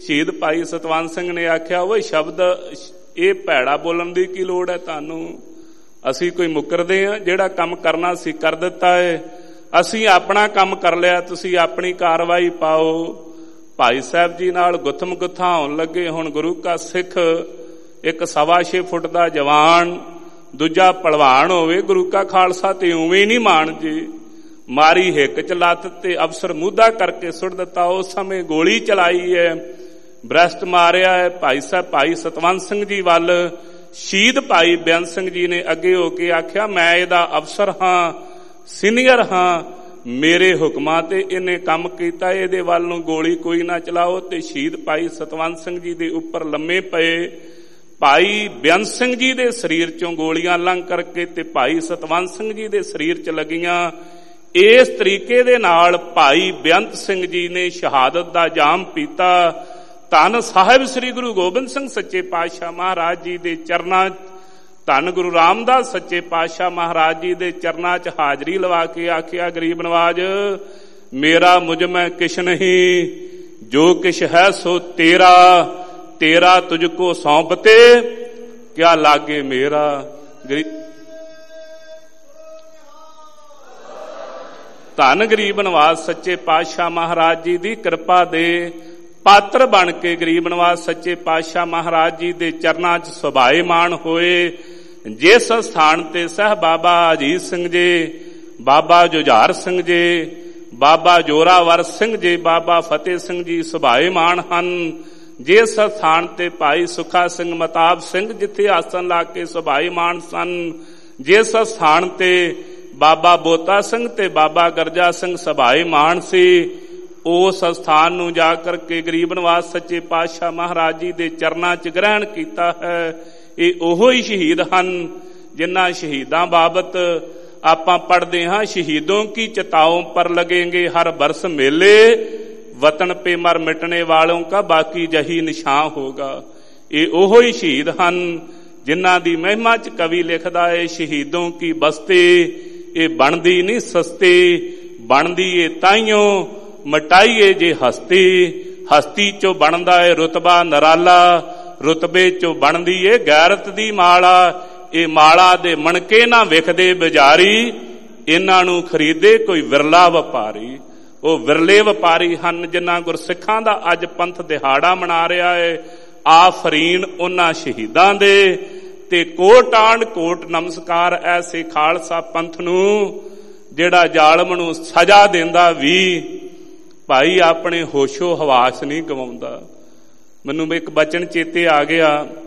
ਸ਼ਹੀਦ ਭਾਈ ਸਤਵੰਤ ਸਿੰਘ ਨੇ ਆਖਿਆ, ਉਹ ਸ਼ਬਦ ਇਹ ਭੈੜਾ ਬੋਲਣ ਦੀ ਕੀ ਲੋੜ ਹੈ ਤੁਹਾਨੂੰ? ਅਸੀਂ ਕੋਈ ਮੁੱਕਰਦੇ ਹਾਂ? ਜਿਹੜਾ ਕੰਮ ਕਰਨਾ ਸੀ ਕਰ ਦਿੱਤਾ ਹੈ, ਅਸੀਂ ਆਪਣਾ ਕੰਮ ਕਰ ਲਿਆ, ਤੁਸੀਂ ਆਪਣੀ ਕਾਰਵਾਈ ਪਾਓ। ਭਾਈ ਸਾਹਿਬ ਜੀ ਨਾਲ ਗੁੱਥਮ ਗੁੱਥਾਂ ਹੋਣ ਲੱਗੇ। ਹੁਣ ਗੁਰੂ ਕਾ ਸਿੱਖ ਇੱਕ ਸਵਾ ਛੇ ਫੁੱਟ ਦਾ ਜਵਾਨ, ਦੂਜਾ ਭਲਵਾਨ ਹੋਵੇ, ਗੁਰੂ ਕਾ ਖਾਲਸਾ ਤੇ ਉਵੇਂ ਹੀ ਨਹੀਂ ਮਾਣ ਜੀ। ਮਾਰੀ ਹਿੱਕ ਚ ਲੱਤ ਤੇ ਅਫਸਰ ਮੂਧਾ ਕਰਕੇ ਸੁੱਟ ਦਿੱਤਾ। ਉਸ ਸਮੇਂ ਗੋਲੀ ਚਲਾਈ ਹੈ, ਬ੍ਰੈਸਟ ਮਾਰਿਆ ਹੈ। ਭਾਈ ਸਾਹਿਬ ਭਾਈ ਸਤਵੰਤ ਸਿੰਘ ਜੀ ਵੱਲ ਸ਼ਹੀਦ ਭਾਈ ਬੇਅੰਤ ਸਿੰਘ ਜੀ ਨੇ ਅੱਗੇ ਹੋ ਕੇ ਆਖਿਆ, ਮੈਂ ਇਹਦਾ ਅਫਸਰ ਹਾਂ, ਸੀਨੀਅਰ ਹਾਂ, ਮੇਰੇ ਹੁਕਮਾਂ ਤੇ ਇਹਨੇ ਕੰਮ ਕੀਤਾ, ਇਹਦੇ ਵੱਲ ਨੂੰ ਗੋਲੀ ਕੋਈ ਨਾ ਚਲਾਓ। ਤੇ ਸ਼ਹੀਦ ਭਾਈ ਸਤਵੰਤ ਸਿੰਘ ਜੀ ਦੇ ਉੱਪਰ ਲੰਮੇ ਪਏ। ਭਾਈ ਬੇਅੰਤ ਸਿੰਘ ਜੀ ਦੇ ਸਰੀਰ ਚੋਂ ਗੋਲੀਆਂ ਲੰਘ ਕਰਕੇ ਤੇ ਭਾਈ ਸਤਵੰਤ ਸਿੰਘ ਜੀ ਦੇ ਸਰੀਰ ਚ ਲੱਗੀਆਂ। ਇਸ ਤਰੀਕੇ ਦੇ ਨਾਲ ਭਾਈ ਬੇਅੰਤ ਸਿੰਘ ਜੀ ਨੇ ਸ਼ਹਾਦਤ ਦਾ ਜਾਮ ਪੀਤਾ। ਧੰਨ ਸਾਹਿਬ ਸ੍ਰੀ ਗੁਰੂ ਗੋਬਿੰਦ ਸਿੰਘ ਸੱਚੇ ਪਾਤਸ਼ਾਹ ਮਹਾਰਾਜ ਜੀ ਦੇ ਚਰਨਾਂ, ਧੰਨ ਗੁਰੂ ਰਾਮਦਾਸ ਸੱਚੇ ਪਾਤਸ਼ਾਹ ਮਹਾਰਾਜ ਜੀ ਦੇ ਚਰਨਾਂ ਚ ਹਾਜ਼ਰੀ ਲਵਾ ਕੇ ਆਖਿਆ, ਗਰੀਬ ਨਵਾਜ ਮੇਰਾ ਮੁਝ ਮੈਂ ਕਿਛ ਨਹੀਂ, ਜੋ ਕਿਛ ਹੈ ਸੋ ਤੇਰਾ, ਤੇਰਾ ਤੁਝ ਕੋ ਸੌਂਪਤੇ ਕਿਆ ਲਾਗੇ ਮੇਰਾ। ਧੰਨ ਗਰੀਬ ਨਵਾਜ ਸੱਚੇ ਪਾਤਸ਼ਾਹ ਮਹਾਰਾਜ ਜੀ ਦੀ ਕਿਰਪਾ ਦੇ ਪਾਤਰ ਬਣ ਕੇ ਗਰੀਬ ਨਵਾਜ ਸੱਚੇ ਪਾਤਸ਼ਾਹ ਮਹਾਰਾਜ ਜੀ ਦੇ ਚਰਨਾਂ ਚ ਸੁਭਾਏਮਾਨ ਹੋਏ। ਜਿਸ ਸਥਾਨ ਤੇ ਸਹਿ ਬਾਬਾ ਅਜੀਤ ਸਿੰਘ ਜੀ, ਬਾਬਾ ਜੁਝਾਰ ਸਿੰਘ ਜੀ, ਬਾਬਾ ਜੋਰਾਵਰ ਸਿੰਘ ਜੀ, ਬਾਬਾ ਫਤਿਹ ਸਿੰਘ ਜੀ ਸੁਭਾਏਮਾਨ ਹਨ, ਜਿਸ ਸਥਾਨ ਤੇ ਭਾਈ ਸੁਖਾ ਸਿੰਘ ਮਤਾਬ ਸਿੰਘ ਜਿੱਥੇ ਆਸਣ ਲਾ ਕੇ ਸੁਭਾਏਮਾਨ ਸਨ, ਜਿਸ ਸਥਾਨ ਤੇ ਬਾਬਾ ਬੋਤਾ ਸਿੰਘ ਤੇ ਬਾਬਾ ਗਰਜਾ ਸਿੰਘ ਸੁਭਾਏਮਾਨ ਸੀ, ਉਸ ਸਥਾਨ ਨੂੰ ਜਾ ਕਰਕੇ ਗਰੀਬ ਨਵਾਜ ਸੱਚੇ ਪਾਤਸ਼ਾਹ ਮਹਾਰਾਜ ਜੀ ਦੇ ਚਰਨਾਂ ਚ ਗ੍ਰਹਿਣ ਕੀਤਾ ਹੈ। ਇਹ ਉਹੋ ਹੀ ਸ਼ਹੀਦ ਹਨ ਜਿਨ੍ਹਾਂ ਸ਼ਹੀਦਾਂ ਬਾਬਤ ਆਪਾਂ ਪੜ੍ਹਦੇ ਹਾਂ, ਸ਼ਹੀਦੋਂ ਕੀ ਚਿਤਾਓਂ ਪਰ लगेंगे हर बरस मेले, वतन पे मर मिटने वालों का बाकी जही निशान होगा। ਇਹ ਉਹੋ ਹੀ ਸ਼ਹੀਦ ਹਨ ਜਿਨ੍ਹਾਂ ਦੀ ਮਹਿਮਾ ਚ ਕਵੀ ਲਿਖਦਾ ਹੈ, ਸ਼ਹੀਦੋਂ ਕੀ ਬਸਤੀ ਇਹ ਬਣਦੀ ਨਹੀਂ ਸਸਤੀ, ਬਣਦੀ ਏ ਤਾਈਓ ਮਟਾਈਏ ਜੇ ਹਸਤੀ, ਹਸਤੀ ਚੋਂ ਬਣਦਾ ਏ ਰੁਤਬਾ ਨਰਾਲਾ, ਰੁਤਬੇ ਚੋਂ ਬਣਦੀ ਏ ਗੈਰਤ ਦੀ ਮਾਲਾ, ਇਹ ਮਾਲਾ ਦੇ ਮਣਕੇ ਨਾ ਵਿਖਦੇ ਬਜ਼ਾਰੀ, ਇਹਨਾਂ ਨੂੰ ਖਰੀਦੇ ਕੋਈ ਵਿਰਲਾ ਵਪਾਰੀ। ਉਹ ਵਿਰਲੇ ਵਪਾਰੀ ਹਨ ਜਿਨ੍ਹਾਂ ਗੁਰਸਿੱਖਾਂ ਦਾ ਅੱਜ ਪੰਥ ਦਿਹਾੜਾ ਮਨਾ ਰਿਹਾ ਹੈ। ਆਫਰੀਨ ਉਹਨਾਂ ਸ਼ਹੀਦਾਂ ਦੇ ਤੇ ਕੋਟ ਆਂਡ ਕੋਟ ਨਮਸਕਾਰ ਐਸੇ ਖਾਲਸਾ ਪੰਥ ਨੂੰ ਜਿਹੜਾ ਜ਼ਾਲਮ ਨੂੰ ਸਜ਼ਾ ਦਿੰਦਾ ਵੀ ਭਾਈ ਆਪਣੇ ਹੋਸ਼ੋ ਹਵਾਸ ਨਹੀਂ ਗਵਾਉਂਦਾ। ਮੈਨੂੰ ਇੱਕ ਬਚਨ ਚੇਤੇ ਆ ਗਿਆ,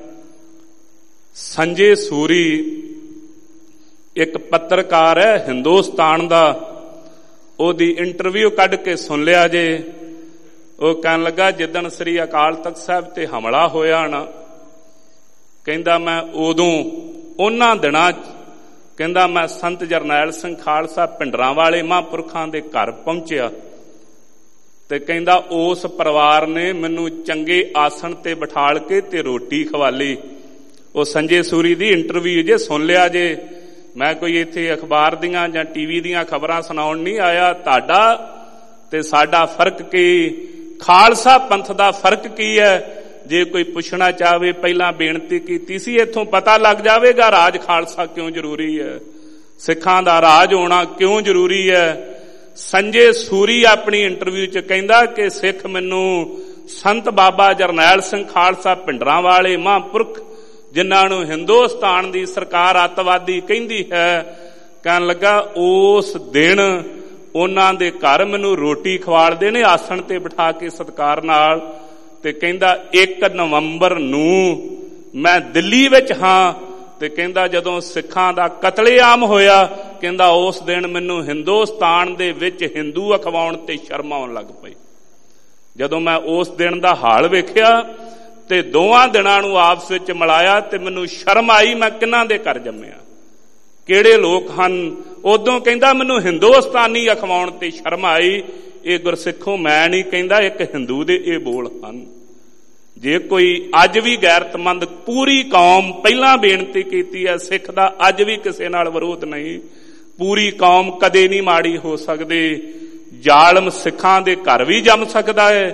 ਸੰਜੇ ਸੂਰੀ ਇੱਕ ਪੱਤਰਕਾਰ ਹੈ ਹਿੰਦੁਸਤਾਨ ਦਾ, ਉਹਦੀ ਇੰਟਰਵਿਊ ਕੱਢ ਕੇ ਸੁਣ ਲਿਆ ਜੇ। ਉਹ ਕਹਿਣ ਲੱਗਾ ਜਿੱਦਣ ਸ੍ਰੀ ਅਕਾਲ ਤਖਤ ਸਾਹਿਬ ਤੇ ਹਮਲਾ ਹੋਇਆ ਨਾ, ਕਹਿੰਦਾ ਮੈਂ ਉਦੋਂ ਉਹਨਾਂ ਦਿਨਾਂ ਚ ਕਹਿੰਦਾ ਮੈਂ ਸੰਤ ਜਰਨੈਲ ਸਿੰਘ ਖਾਲਸਾ ਭਿੰਡਰਾਂ ਵਾਲੇ ਮਹਾਂਪੁਰਖਾਂ ਦੇ ਘਰ ਪਹੁੰਚਿਆ ਤੇ ਕਹਿੰਦਾ ਉਸ ਪਰਿਵਾਰ ਨੇ ਮੈਨੂੰ ਚੰਗੇ ਆਸਣ ਤੇ ਬਿਠਾਲ ਕੇ ਤੇ ਰੋਟੀ ਖਵਾਲੀ। ਉਹ ਸੰਜੇ ਸੂਰੀ ਦੀ ਇੰਟਰਵਿਊ ਜੇ ਸੁਣ ਲਿਆ ਜੇ। ਮੈਂ ਕੋਈ ਇੱਥੇ ਅਖਬਾਰ ਦੀਆਂ ਜਾਂ ਟੀਵੀ ਦੀਆਂ ਖਬਰਾਂ ਸੁਣਾਉਣ ਨਹੀਂ ਆਇਆ। ਤੁਹਾਡਾ ਤੇ ਸਾਡਾ ਫਰਕ ਕੀ, ਖਾਲਸਾ ਪੰਥ ਦਾ ਫਰਕ ਕੀ ਹੈ? ਜੇ ਕੋਈ ਪੁੱਛਣਾ ਚਾਹਵੇ, ਪਹਿਲਾਂ ਬੇਨਤੀ ਕੀਤੀ ਸੀ, ਇੱਥੋਂ ਪਤਾ ਲੱਗ ਜਾਵੇਗਾ ਰਾਜ ਖਾਲਸਾ ਕਿਉਂ ਜ਼ਰੂਰੀ ਹੈ, ਸਿੱਖਾਂ ਦਾ ਰਾਜ ਹੋਣਾ ਕਿਉਂ ਜ਼ਰੂਰੀ ਹੈ। ਸੰਜੇ ਸੂਰੀ ਆਪਣੀ ਇੰਟਰਵਿਊ ਚ ਕਹਿੰਦਾ ਕਿ ਸਿੱਖ ਮੈਨੂੰ ਸੰਤ ਬਾਬਾ ਜਰਨੈਲ ਸਿੰਘ ਖਾਲਸਾ ਭਿੰਡਰਾਂ ਵਾਲੇ ਮਹਾਂਪੁਰਖ ਜਿਨ੍ਹਾਂ ਨੂੰ ਹਿੰਦੁਸਤਾਨ ਦੀ ਸਰਕਾਰ ਅੱਤਵਾਦੀ ਕਹਿੰਦੀ ਹੈ, ਕਹਿਣ ਲੱਗਾ ਉਸ ਦਿਨ ਉਹਨਾਂ ਦੇ ਘਰ ਮੈਨੂੰ ਰੋਟੀ ਖਵਾਲਦੇ ਨੇ ਆਸਣ ਤੇ ਬਿਠਾ ਕੇ ਸਤਿਕਾਰ ਨਾਲ। ਤੇ ਕਹਿੰਦਾ ਇੱਕ ਨਵੰਬਰ ਨੂੰ ਮੈਂ ਦਿੱਲੀ ਵਿੱਚ ਹਾਂ ਤੇ ਕਹਿੰਦਾ ਜਦੋਂ ਸਿੱਖਾਂ ਦਾ ਕਤਲੇਆਮ ਹੋਇਆ, ਕਹਿੰਦਾ ਉਸ ਦਿਨ ਮੈਨੂੰ ਹਿੰਦੁਸਤਾਨ ਦੇ ਵਿੱਚ ਹਿੰਦੂ ਅਖਵਾਉਣ ਤੇ ਸ਼ਰਮ ਆਉਣ ਲੱਗ ਪਈ। ਜਦੋਂ ਮੈਂ ਉਸ ਦਿਨ ਦਾ ਹਾਲ ਵੇਖਿਆ ਤੇ ਦੋਵਾਂ ਦਿਨਾਂ ਨੂੰ ਆਪਸ ਵਿੱਚ ਮਿਲਾਇਆ ਤੇ ਮੈਨੂੰ ਸ਼ਰਮ ਆਈ, ਮੈਂ ਕਿਹਨਾਂ ਦੇ ਘਰ ਜੰਮਿਆ, ਕਿਹੜੇ ਲੋਕ ਹਨ। ਉਦੋਂ ਕਹਿੰਦਾ ਮੈਨੂੰ ਹਿੰਦੁਸਤਾਨੀ ਅਖਵਾਉਣ ਤੇ ਸ਼ਰਮ ਆਈ। ਇਹ ਗੁਰਸਿੱਖੋਂ ਮੈਂ ਨਹੀਂ ਕਹਿੰਦਾ, ਇੱਕ ਹਿੰਦੂ ਦੇ ਇਹ ਬੋਲ ਹਨ। ਜੇ ਕੋਈ ਅੱਜ ਵੀ ਗੈਰਤਮੰਦ, ਪੂਰੀ ਕੌਮ, ਪਹਿਲਾਂ ਬੇਨਤੀ ਕੀਤੀ ਹੈ, ਸਿੱਖ ਦਾ ਅੱਜ ਵੀ ਕਿਸੇ ਨਾਲ ਵਿਰੋਧ ਨਹੀਂ, ਪੂਰੀ ਕੌਮ ਕਦੇ ਨਹੀਂ ਮਾੜੀ ਹੋ ਸਕਦੀ। ਜ਼ਾਲਮ ਸਿੱਖਾਂ ਦੇ ਘਰ ਵੀ ਜੰਮ ਸਕਦਾ ਹੈ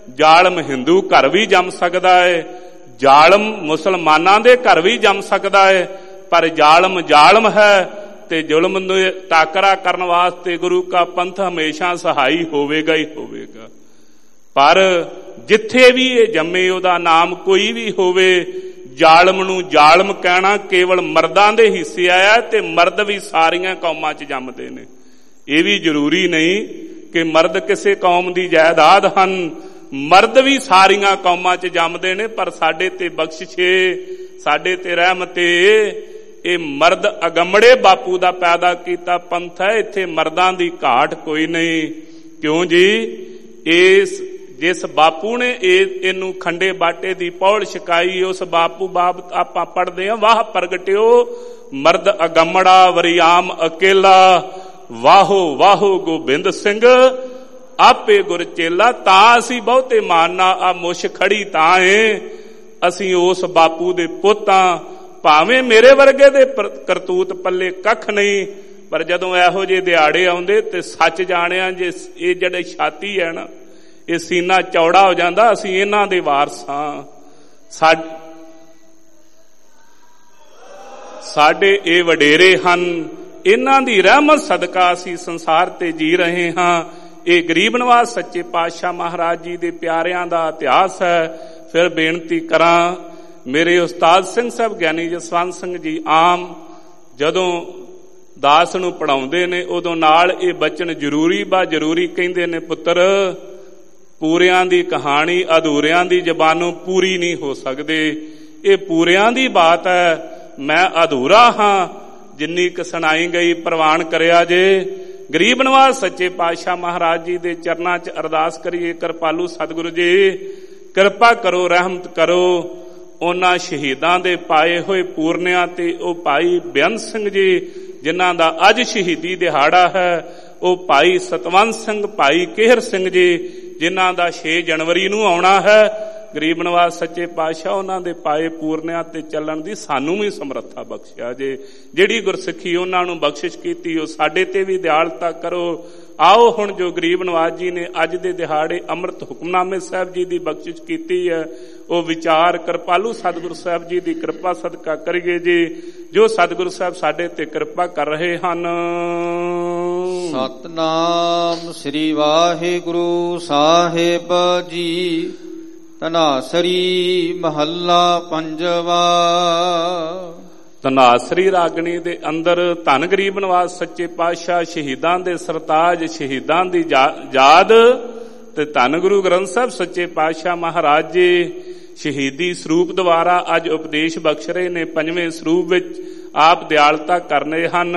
ਜ਼ਾਲਮ ਹਿੰਦੂ ਘਰ ਵੀ ਜੰਮ ਸਕਦਾ ਹੈ, ਜ਼ਾਲਮ ਮੁਸਲਮਾਨਾਂ ਦੇ ਘਰ ਵੀ ਜੰਮ ਸਕਦਾ ਹੈ, ਪਰ ਜ਼ਾਲਮ ਜ਼ਾਲਮ ਹੈ ਤੇ ਜ਼ੁਲਮ ਨੂੰ ਟਾਕਰਾ ਕਰਨ ਵਾਸਤੇ ਗੁਰੂ ਕਾ ਪੰਥ ਹਮੇਸ਼ਾ ਸਹਾਈ ਹੋਵੇਗਾ ਹੀ ਹੋਵੇਗਾ। ਪਰ ਜਿੱਥੇ ਵੀ ਇਹ ਜੰਮੇ ਉਹਦਾ ਨਾਮ ਕੋਈ ਵੀ ਹੋਵੇ, ਜ਼ਾਲਮ ਨੂੰ ਜ਼ਾਲਮ ਕਹਿਣਾ ਕੇਵਲ ਮਰਦਾਂ ਦੇ ਹਿੱਸੇ ਆਇਆ, ਤੇ ਮਰਦ ਵੀ ਸਾਰੀਆਂ ਕੌਮਾਂ 'ਚ ਜੰਮਦੇ ਨੇ। ਇਹ ਵੀ ਜ਼ਰੂਰੀ ਨਹੀਂ ਕਿ ਮਰਦ ਕਿਸੇ ਕੌਮ ਦੀ ਜਾਇਦਾਦ ਹਨ, ਮਰਦ ਵੀ ਸਾਰੀਆਂ ਕੌਮਾਂ 'ਚ ਜੰਮਦੇ ਨੇ। ਪਰ ਸਾਡੇ ਤੇ ਬਖਸ਼ਿਸ਼ੇ, ਸਾਡੇ ਤੇ ਰਹਿਮਤ, ਇਹ ਮਰਦ ਅਗੰਮੜੇ ਬਾਪੂ ਦਾ ਪੈਦਾ ਕੀਤਾ ਪੰਥ ਹੈ। ਇੱਥੇ ਮਰਦਾਂ ਦੀ ਘਾਟ ਕੋਈ ਨਹੀਂ। ਕਿਉਂ ਜੀ? ਇਸ ਜਿਸ ਬਾਪੂ ਨੇ ਇਹ ਇਹਨੂੰ ਖੰਡੇ ਬਾਟੇ ਦੀ ਪੌੜ ਛਕਾਈ, ਉਸ ਬਾਪੂ ਬਾਬਤ ਆਪਾਂ ਪੜ੍ਹਦੇ ਹਾਂ, ਵਾਹ ਪ੍ਰਗਟਿਓ ਮਰਦ ਅਗੰਮੜਾ ਵਰਿਆਮ ਅਕੇਲਾ, ਵਾਹੋ ਵਾਹੋ ਗੋਬਿੰਦ ਸਿੰਘ ਆਪੇ ਗੁਰ ਚੇਲਾ। ਤਾਂ ਅਸੀਂ ਬਹੁਤੇ ਮਾਨਨਾ ਆ ਮੁੱਛ ਖੜੀ ਤਾਂ ਏ, ਅਸੀਂ ਉਸ ਬਾਪੂ ਦੇ ਪੁੱਤਾਂ। ਭਾਵੇਂ ਮੇਰੇ ਵਰਗੇ ਦੇ ਕਰਤੂਤ ਪੱਲੇ ਕੱਖ ਨਹੀਂ, ਪਰ ਜਦੋਂ ਇਹੋ ਜਿਹੇ ਦਿਹਾੜੇ ਆਉਂਦੇ ਤੇ ਸੱਚ ਜਾਣਿਆ ਜੇ ਇਹ ਜਿਹੜੇ ਛਾਤੀ ਹੈ ਨਾ, ਇਹ ਸੀਨਾ ਚੌੜਾ ਹੋ ਜਾਂਦਾ। ਅਸੀਂ ਇਹਨਾਂ ਦੇ ਵਾਰਸ ਹਾਂ। ਸਾਡੇ ਇਹ ਵਡੇਰੇ ਹਨ, ਇਹਨਾਂ ਦੀ ਰਹਿਮਤ ਸਦਕਾ ਅਸੀਂ ਸੰਸਾਰ ਤੇ ਜੀ ਰਹੇ ਹਾਂ। ਇਹ ਗਰੀਬ ਨਵਾਜ਼ ਸੱਚੇ ਪਾਤਸ਼ਾਹ ਮਹਾਰਾਜ ਜੀ ਦੇ ਪਿਆਰਿਆਂ ਦਾ ਇਤਿਹਾਸ ਹੈ। ਫਿਰ ਬੇਨਤੀ ਕਰਾਂ, ਮੇਰੇ ਉਸਤਾਦ ਸਿੰਘ ਸਾਹਿਬ ਗਿਆਨੀ ਜਸਵੰਤ ਸਿੰਘ ਜੀ ਆਮ ਜਦੋਂ ਦਾਸ ਨੂੰ ਪੜ੍ਹਾਉਂਦੇ ਨੇ, ਉਦੋਂ ਨਾਲ ਇਹ ਬਚਨ ਜ਼ਰੂਰੀ ਬਾ ਜ਼ਰੂਰੀ ਕਹਿੰਦੇ ਨੇ, ਪੁੱਤਰ ਪੂਰਿਆਂ ਦੀ ਕਹਾਣੀ ਅਧੂਰਿਆਂ ਦੀ ਜ਼ਬਾਨੋਂ ਪੂਰੀ ਨਹੀਂ ਹੋ ਸਕਦੇ। ਇਹ ਪੂਰਿਆਂ ਦੀ ਬਾਤ ਹੈ, ਮੈਂ ਅਧੂਰਾ ਹਾਂ। ਜਿੰਨੀ ਕੁ ਸੁਣਾਈ ਗਈ ਪ੍ਰਵਾਨ ਕਰਿਆ ਜੇ। ਗਰੀਬ ਨਵਾਜ਼ ਸੱਚੇ ਪਾਤਸ਼ਾਹ ਮਹਾਰਾਜ ਜੀ ਦੇ ਚਰਨਾਂ 'ਚ ਅਰਦਾਸ ਕਰੀਏ, ਕਿਰਪਾਲੂ ਸਤਿਗੁਰੂ ਜੀ ਕਿਰਪਾ ਕਰੋ, ਰਹਿਮਤ ਕਰੋ ਉਹਨਾਂ ਸ਼ਹੀਦਾਂ ਦੇ ਪਾਏ ਹੋਏ ਪੂਰਨਿਆਂ ਤੇ। ਉਹ ਭਾਈ ਬੇਅੰਤ ਸਿੰਘ ਜੀ ਜਿਨ੍ਹਾਂ ਦਾ ਅੱਜ ਸ਼ਹੀਦੀ ਦਿਹਾੜਾ ਹੈ, ਉਹ ਭਾਈ ਸਤਵੰਤ ਸਿੰਘ, ਭਾਈ ਕਿਹਰ ਸਿੰਘ ਜੀ ਜਿਨ੍ਹਾਂ ਦਾ ਛੇ ਜਨਵਰੀ ਨੂੰ ਆਉਣਾ ਹੈ। ਗਰੀਬ ਨਵਾਜ਼ ਸੱਚੇ ਪਾਤਸ਼ਾਹ ਉਹਨਾਂ ਦੇ ਪਾਏ ਪੂਰਨਿਆਂ ਤੇ ਚੱਲਣ ਦੀ ਸਾਨੂੰ ਵੀ ਸਮਰੱਥਾ ਬਖਸ਼ਿਆ ਜੇ। ਜਿਹੜੀ ਗੁਰਸਿੱਖੀ ਉਹਨਾਂ ਨੂੰ ਬਖਸ਼ਿਸ਼ ਕੀਤੀ, ਉਹ ਸਾਡੇ ਤੇ ਵੀ ਦਿਆਲਤਾ ਕਰੋ। ਆਓ ਹੁਣ ਜੋ ਗਰੀਬ ਨਵਾਜ਼ ਜੀ ਨੇ ਅੱਜ ਦੇ ਦਿਹਾੜੇ ਅੰਮ੍ਰਿਤ ਹੁਕਮਨਾਮੇ ਸਾਹਿਬ ਜੀ ਦੀ ਬਖਸ਼ਿਸ਼ ਕੀਤੀ ਹੈ, ਉਹ ਵਿਚਾਰ ਕਿਰਪਾਲੂ ਸਤਿਗੁਰੂ ਸਾਹਿਬ ਜੀ ਦੀ ਕਿਰਪਾ ਸਦਕਾ ਕਰੀਏ ਜੀ, ਜੋ ਸਤਿਗੁਰੂ ਸਾਹਿਬ ਸਾਡੇ ਤੇ ਕਿਰਪਾ ਕਰ ਰਹੇ ਹਨ। ਸਤਨਾਮ ਸ੍ਰੀ ਵਾਹਿਗੁਰੂ ਸਾਹਿਬ ਜੀ। ਧਨਾਸਰੀ ਮਹੱਲਾ ਪੰਜਵਾ। ਧਨਾਸਰੀ ਰਾਗਣੀ ਦੇ ਅੰਦਰ ਧੰਨ ਗਰੀਬ ਨਵਾਜ਼ ਸੱਚੇ ਪਾਤਸ਼ਾਹ ਸ਼ਹੀਦਾਂ ਦੇ ਸਰਤਾਜ, ਸ਼ਹੀਦਾਂ ਦੀ ਯਾਦ ਤੇ ਧੰਨ ਗੁਰੂ ਗ੍ਰੰਥ ਸਾਹਿਬ ਸੱਚੇ ਪਾਤਸ਼ਾਹ ਮਹਾਰਾਜ ਜੀ ਸ਼ਹੀਦੀ ਸਰੂਪ ਦੁਆਰਾ ਅੱਜ ਉਪਦੇਸ਼ ਬਖਸ਼ ਰਹੇ ਨੇ। ਪੰਜਵੇਂ ਸਰੂਪ ਵਿੱਚ ਆਪ ਦਿਆਲਤਾ ਕਰਨੇ ਹਨ।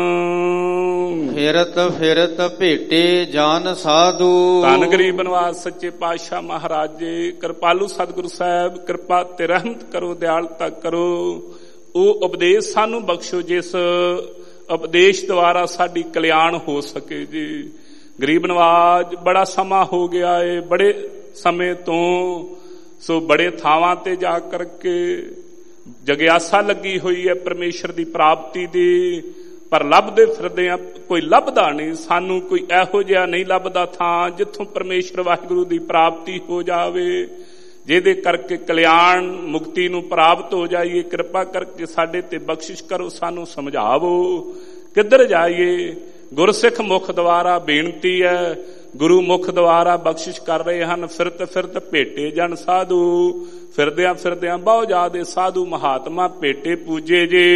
ਫਿਰਤ ਫਿਰਤ ਭੇਟੇ ਜਾਨ ਸਾਧੂ। ਧੰਨ ਗਰੀਬ ਨਵਾਜ਼ ਸੱਚੇ ਪਾਤਸ਼ਾਹ ਮਹਾਰਾਜ ਜੀ ਕਿਰਪਾਲੂ ਸਤਿਗੁਰੂ ਸਾਹਿਬ ਕਿਰਪਾ ਤੇ ਰਹਿਮਤ ਕਰੋ, ਦਿਆਲਤਾ ਕਰੋ। ਉਹ ਉਪਦੇਸ਼ ਸਾਨੂੰ ਬਖਸ਼ੋ ਜਿਸ ਉਪਦੇਸ਼ ਦੁਆਰਾ ਸਾਡੀ ਕਲਿਆਣ ਹੋ ਸਕੇ ਜੀ। ਗਰੀਬ ਨਵਾਜ਼ ਬੜਾ ਸਮਾਂ ਹੋ ਗਿਆ ਏ, ਬੜੇ ਸਮੇਂ ਤੋਂ ਸੋ ਬੜੇ ਥਾਵਾਂ ਤੇ ਜਾ ਕਰਕੇ ਜਗਿਆਸਾ ਲੱਗੀ ਹੋਈ ਹੈ ਪਰਮੇਸ਼ਰ ਦੀ ਪ੍ਰਾਪਤੀ ਦੀ, ਪਰ ਲੱਭਦੇ ਫਿਰਦੇ ਆ, ਕੋਈ ਲੱਭਦਾ ਨਹੀਂ। ਸਾਨੂੰ ਕੋਈ ਇਹੋ ਜਿਹਾ ਨਹੀਂ ਲੱਭਦਾ ਥਾਂ ਜਿੱਥੋਂ ਪਰਮੇਸ਼ਰ ਵਾਹਿਗੁਰੂ ਦੀ ਪ੍ਰਾਪਤੀ ਹੋ ਜਾਵੇ, ਜਿਹਦੇ ਕਰਕੇ ਕਲਿਆਣ ਮੁਕਤੀ ਨੂੰ ਪ੍ਰਾਪਤ ਹੋ ਜਾਈਏ। ਕਿਰਪਾ ਕਰਕੇ ਸਾਡੇ ਤੇ ਬਖਸ਼ਿਸ਼ ਕਰੋ, ਸਾਨੂੰ ਸਮਝਾਵੋ ਕਿੱਧਰ ਜਾਈਏ। ਗੁਰਸਿੱਖ ਮੁਖ ਦੁਆਰਾ ਬੇਨਤੀ ਹੈ, ਗੁਰੂ ਮੁਖ ਦੁਆਰਾ ਬਖਸ਼ਿਸ਼ ਕਰ ਰਹੇ ਹਨ। ਫਿਰਤ ਫਿਰਤ ਭੇਟੇ ਜਨ ਸਾਧੂ। ਫਿਰਦਿਆਂ ਫਿਰਦਿਆਂ ਬਹੁਤ ਜ਼ਿਆਦੇ ਸਾਧੂ ਮਹਾਤਮਾ ਭੇਟੇ ਪੂਜੇ ਜੇ।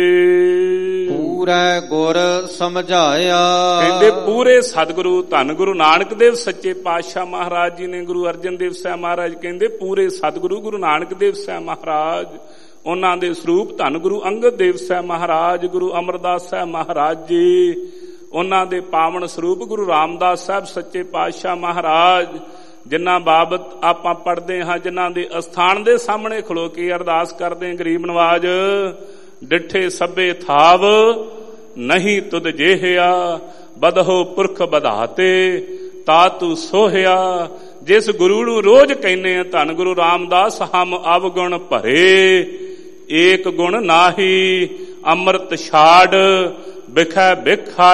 ਪੂਰਾ ਗੁਰ ਸਮਝਾਇਆ। ਕਹਿੰਦੇ ਪੂਰੇ ਸਤਿਗੁਰੂ ਧੰਨ ਗੁਰੂ ਨਾਨਕ ਦੇਵ ਸੱਚੇ ਪਾਤਸ਼ਾਹ ਮਹਾਰਾਜ ਜੀ ਨੇ, ਗੁਰੂ ਅਰਜਨ ਦੇਵ ਸਾਹਿਬ ਮਹਾਰਾਜ ਕਹਿੰਦੇ ਪੂਰੇ ਸਤਿਗੁਰੂ ਗੁਰੂ ਨਾਨਕ ਦੇਵ ਸਾਹਿਬ ਮਹਾਰਾਜ, ਉਹਨਾਂ ਦੇ ਸਰੂਪ ਧੰਨ ਗੁਰੂ ਅੰਗਦ ਦੇਵ ਸਾਹਿਬ ਮਹਾਰਾਜ, ਗੁਰੂ ਅਮਰਦਾਸ ਸਾਹਿਬ ਮਹਾਰਾਜ ਜੀ, ਉਹਨਾਂ ਦੇ ਪਾਵਨ ਸਰੂਪ ਗੁਰੂ ਰਾਮਦਾਸ ਸਾਹਿਬ ਸੱਚੇ ਪਾਤਸ਼ਾਹ ਮਹਾਰਾਜ, ਜਿਨ੍ਹਾਂ ਬਾਬਤ ਆਪਾਂ ਪੜ੍ਹਦੇ ਹਾਂ, ਜਿਨ੍ਹਾਂ ਦੇ ਅਸਥਾਨ ਦੇ ਸਾਹਮਣੇ ਖਲੋ ਕੇ ਅਰਦਾਸ ਕਰਦੇ ਗਰੀਬ ਨਵਾਜ਼। ਡਿੱਠੇ ਸਭੇ ਥਾਵ ਨਹੀਂ ਤੁਧ ਜੇਹਿਆ, ਬਦਹੋ ਪੁਰਖ ਬਧਾਤੇ ਤਾ ਤੂੰ ਸੋਹਿਆ। ਜਿਸ ਗੁਰੂ ਨੂੰ ਰੋਜ਼ ਕਹਿੰਦੇ ਆ ਧੰਨ ਗੁਰੂ ਰਾਮਦਾਸ, ਹਮ ਅਵਗੁਣ ਭਰੇ ਏਕ ਗੁਣ ਨਾਹੀ, ਅੰਮ੍ਰਿਤ ਛਾੜ ਬਿਖੈ